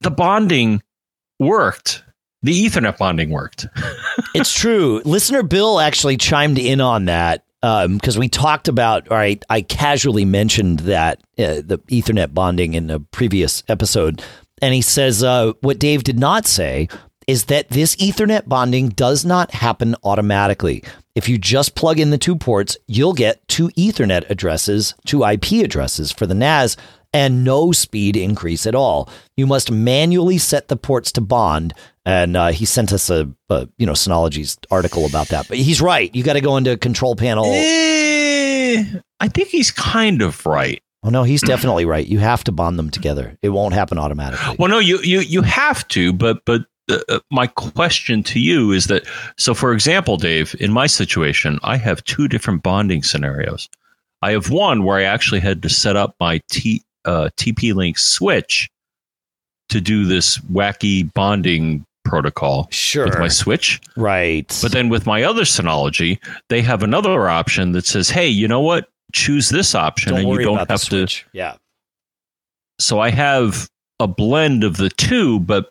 [SPEAKER 1] the bonding worked. The Ethernet bonding worked.
[SPEAKER 2] It's true. Listener Bill actually chimed in on that because um, we talked about, all right, I casually mentioned that uh, the Ethernet bonding in a previous episode. And he says uh, what Dave did not say is that this Ethernet bonding does not happen automatically. If you just plug in the two ports, you'll get two Ethernet addresses, two I P addresses for the N A S, and no speed increase at all. You must manually set the ports to bond. And uh, he sent us a, a, you know, Synology's article about that. But he's right. You got to go into control panel.
[SPEAKER 1] Eh, I think he's kind of right.
[SPEAKER 2] Oh, no, he's definitely right. You have to bond them together. It won't happen automatically.
[SPEAKER 1] Well, no, you you you have to. But but uh, my question to you is that, so for example, Dave, in my situation, I have two different bonding scenarios. I have one where I actually had to set up my T, uh, T P-Link switch to do this wacky bonding protocol
[SPEAKER 2] sure.
[SPEAKER 1] with my switch.
[SPEAKER 2] Right.
[SPEAKER 1] But then with my other Synology, they have another option that says, hey, you know what? Choose this option
[SPEAKER 2] don't
[SPEAKER 1] and you don't have to.
[SPEAKER 2] Yeah.
[SPEAKER 1] So I have a blend of the two, but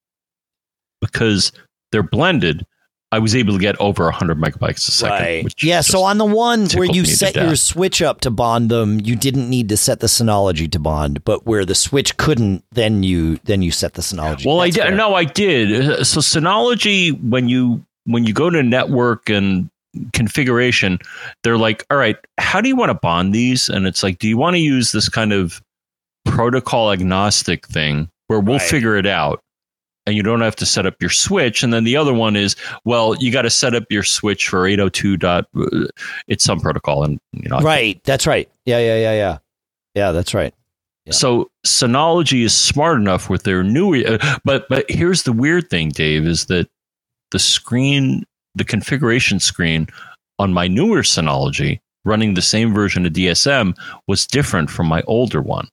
[SPEAKER 1] because they're blended, I was able to get over one hundred megabytes a second.
[SPEAKER 2] Right.
[SPEAKER 1] Which
[SPEAKER 2] yeah. So on the one where you set your
[SPEAKER 1] death.
[SPEAKER 2] switch up to bond them, you didn't need to set the Synology to bond. But where the switch couldn't, then you then you set the Synology.
[SPEAKER 1] Well,
[SPEAKER 2] That's
[SPEAKER 1] I did.
[SPEAKER 2] fair.
[SPEAKER 1] No, I did. So Synology, when you when you go to network and configuration, they're like, all right, how do you want to bond these? And it's like, do you want to use this kind of protocol agnostic thing where we'll
[SPEAKER 2] right.
[SPEAKER 1] figure it out? And you don't have to set up your switch. And then the other one is, well, you got to set up your switch for eight oh two. Dot, it's some protocol, and you know,
[SPEAKER 2] right. That's right. Yeah, yeah, yeah, yeah, yeah. That's right. Yeah.
[SPEAKER 1] So Synology is smart enough with their new, uh, but but here's the weird thing, Dave, is that the screen, the configuration screen on my newer Synology running the same version of D S M was different from my older one.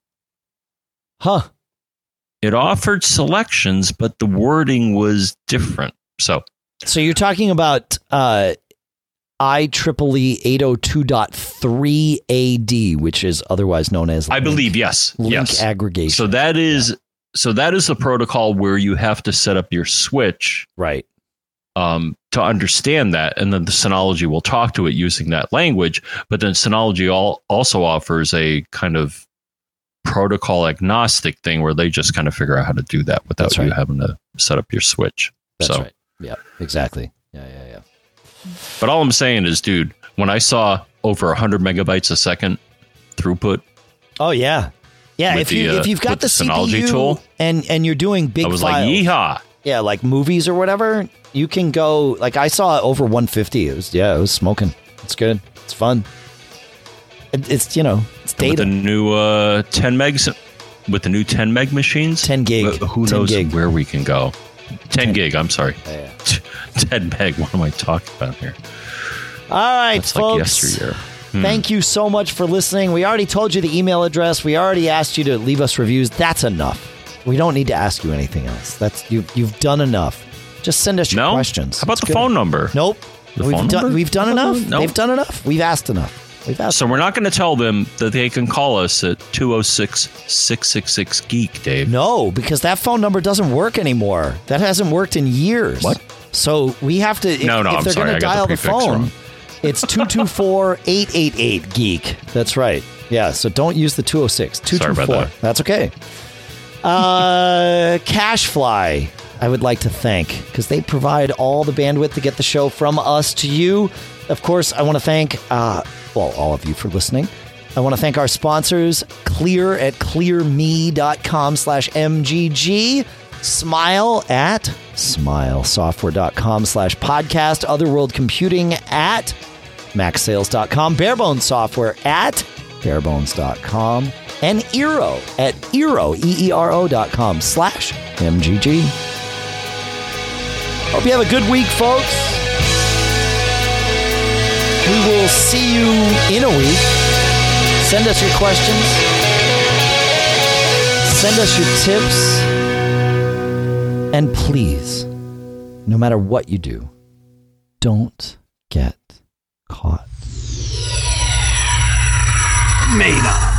[SPEAKER 2] Huh.
[SPEAKER 1] It offered selections, but the wording was different. So,
[SPEAKER 2] so you're talking about uh, I triple E eight oh two dot three A D, which is otherwise known as
[SPEAKER 1] I
[SPEAKER 2] link,
[SPEAKER 1] believe yes,
[SPEAKER 2] link
[SPEAKER 1] yes.
[SPEAKER 2] aggregation.
[SPEAKER 1] So that is yeah. so that is the protocol where you have to set up your switch,
[SPEAKER 2] right,
[SPEAKER 1] um, to understand that, and then the Synology will talk to it using that language. But then Synology all, also offers a kind of protocol agnostic thing where they just kind of figure out how to do that without
[SPEAKER 2] That's right.
[SPEAKER 1] you having to set up your switch.
[SPEAKER 2] That's
[SPEAKER 1] so,
[SPEAKER 2] right. Yeah, exactly. Yeah, yeah, yeah.
[SPEAKER 1] But all I'm saying is, dude, when I saw over one hundred megabytes a second throughput.
[SPEAKER 2] Oh, yeah. Yeah, if,
[SPEAKER 1] the,
[SPEAKER 2] you,
[SPEAKER 1] uh,
[SPEAKER 2] if you've got the,
[SPEAKER 1] the Synology
[SPEAKER 2] C P U
[SPEAKER 1] tool,
[SPEAKER 2] and, and you're doing big
[SPEAKER 1] I was
[SPEAKER 2] files.
[SPEAKER 1] like, yeehaw.
[SPEAKER 2] Yeah, like movies or whatever, you can go, like I saw over one fifty. It was, yeah, it was smoking. It's good. It's fun. It, it's, you know, it's data.
[SPEAKER 1] With the new uh, ten megs, with the new ten meg machines,
[SPEAKER 2] ten gig.
[SPEAKER 1] Uh, who
[SPEAKER 2] ten
[SPEAKER 1] knows
[SPEAKER 2] gig.
[SPEAKER 1] where we can go? ten, ten gig. I'm sorry.
[SPEAKER 2] Yeah, yeah.
[SPEAKER 1] ten meg. What am I talking about here?
[SPEAKER 2] All right,
[SPEAKER 1] That's
[SPEAKER 2] folks.
[SPEAKER 1] like yesteryear. Hmm.
[SPEAKER 2] Thank you so much for listening. We already told you the email address. We already asked you to leave us reviews. That's enough. We don't need to ask you anything else. That's you. You've done enough. Just send us your
[SPEAKER 1] no?
[SPEAKER 2] questions.
[SPEAKER 1] How about
[SPEAKER 2] It's
[SPEAKER 1] the
[SPEAKER 2] good.
[SPEAKER 1] phone number?
[SPEAKER 2] Nope.
[SPEAKER 1] The
[SPEAKER 2] we've
[SPEAKER 1] phone
[SPEAKER 2] done.
[SPEAKER 1] number?
[SPEAKER 2] We've done enough.
[SPEAKER 1] Nope.
[SPEAKER 2] They've done enough. We've asked enough. We've asked.
[SPEAKER 1] So we're not going to tell them that they can call us at two oh six, six six six, geek, Dave.
[SPEAKER 2] No, because that phone number doesn't work anymore. That hasn't worked in years.
[SPEAKER 1] What?
[SPEAKER 2] So we have to. If,
[SPEAKER 1] no, no,
[SPEAKER 2] if
[SPEAKER 1] I'm
[SPEAKER 2] they're
[SPEAKER 1] sorry.
[SPEAKER 2] going
[SPEAKER 1] I
[SPEAKER 2] to
[SPEAKER 1] got
[SPEAKER 2] dial
[SPEAKER 1] the
[SPEAKER 2] the,
[SPEAKER 1] prefix
[SPEAKER 2] phone,
[SPEAKER 1] wrong.
[SPEAKER 2] it's two two four, eight eight eight, geek. That's right. Yeah. So don't use the two oh six. two two four.
[SPEAKER 1] Sorry about that.
[SPEAKER 2] That's okay. Uh, Cashfly, I would like to thank because they provide all the bandwidth to get the show from us to you. Of course, I want to thank, uh, well, all of you for listening. I want to thank our sponsors, Clear at clearme.com slash MGG, Smile at smilesoftware.com slash podcast, Otherworld Computing at max sales dot com, Barebones Software at barebones dot com, and Eero at Eero, E E R O dot com slash M G G. Hope you have a good week, folks. We will see you in a week. Send us your questions. Send us your tips. And please, no matter what you do, don't get caught.
[SPEAKER 4] Made up.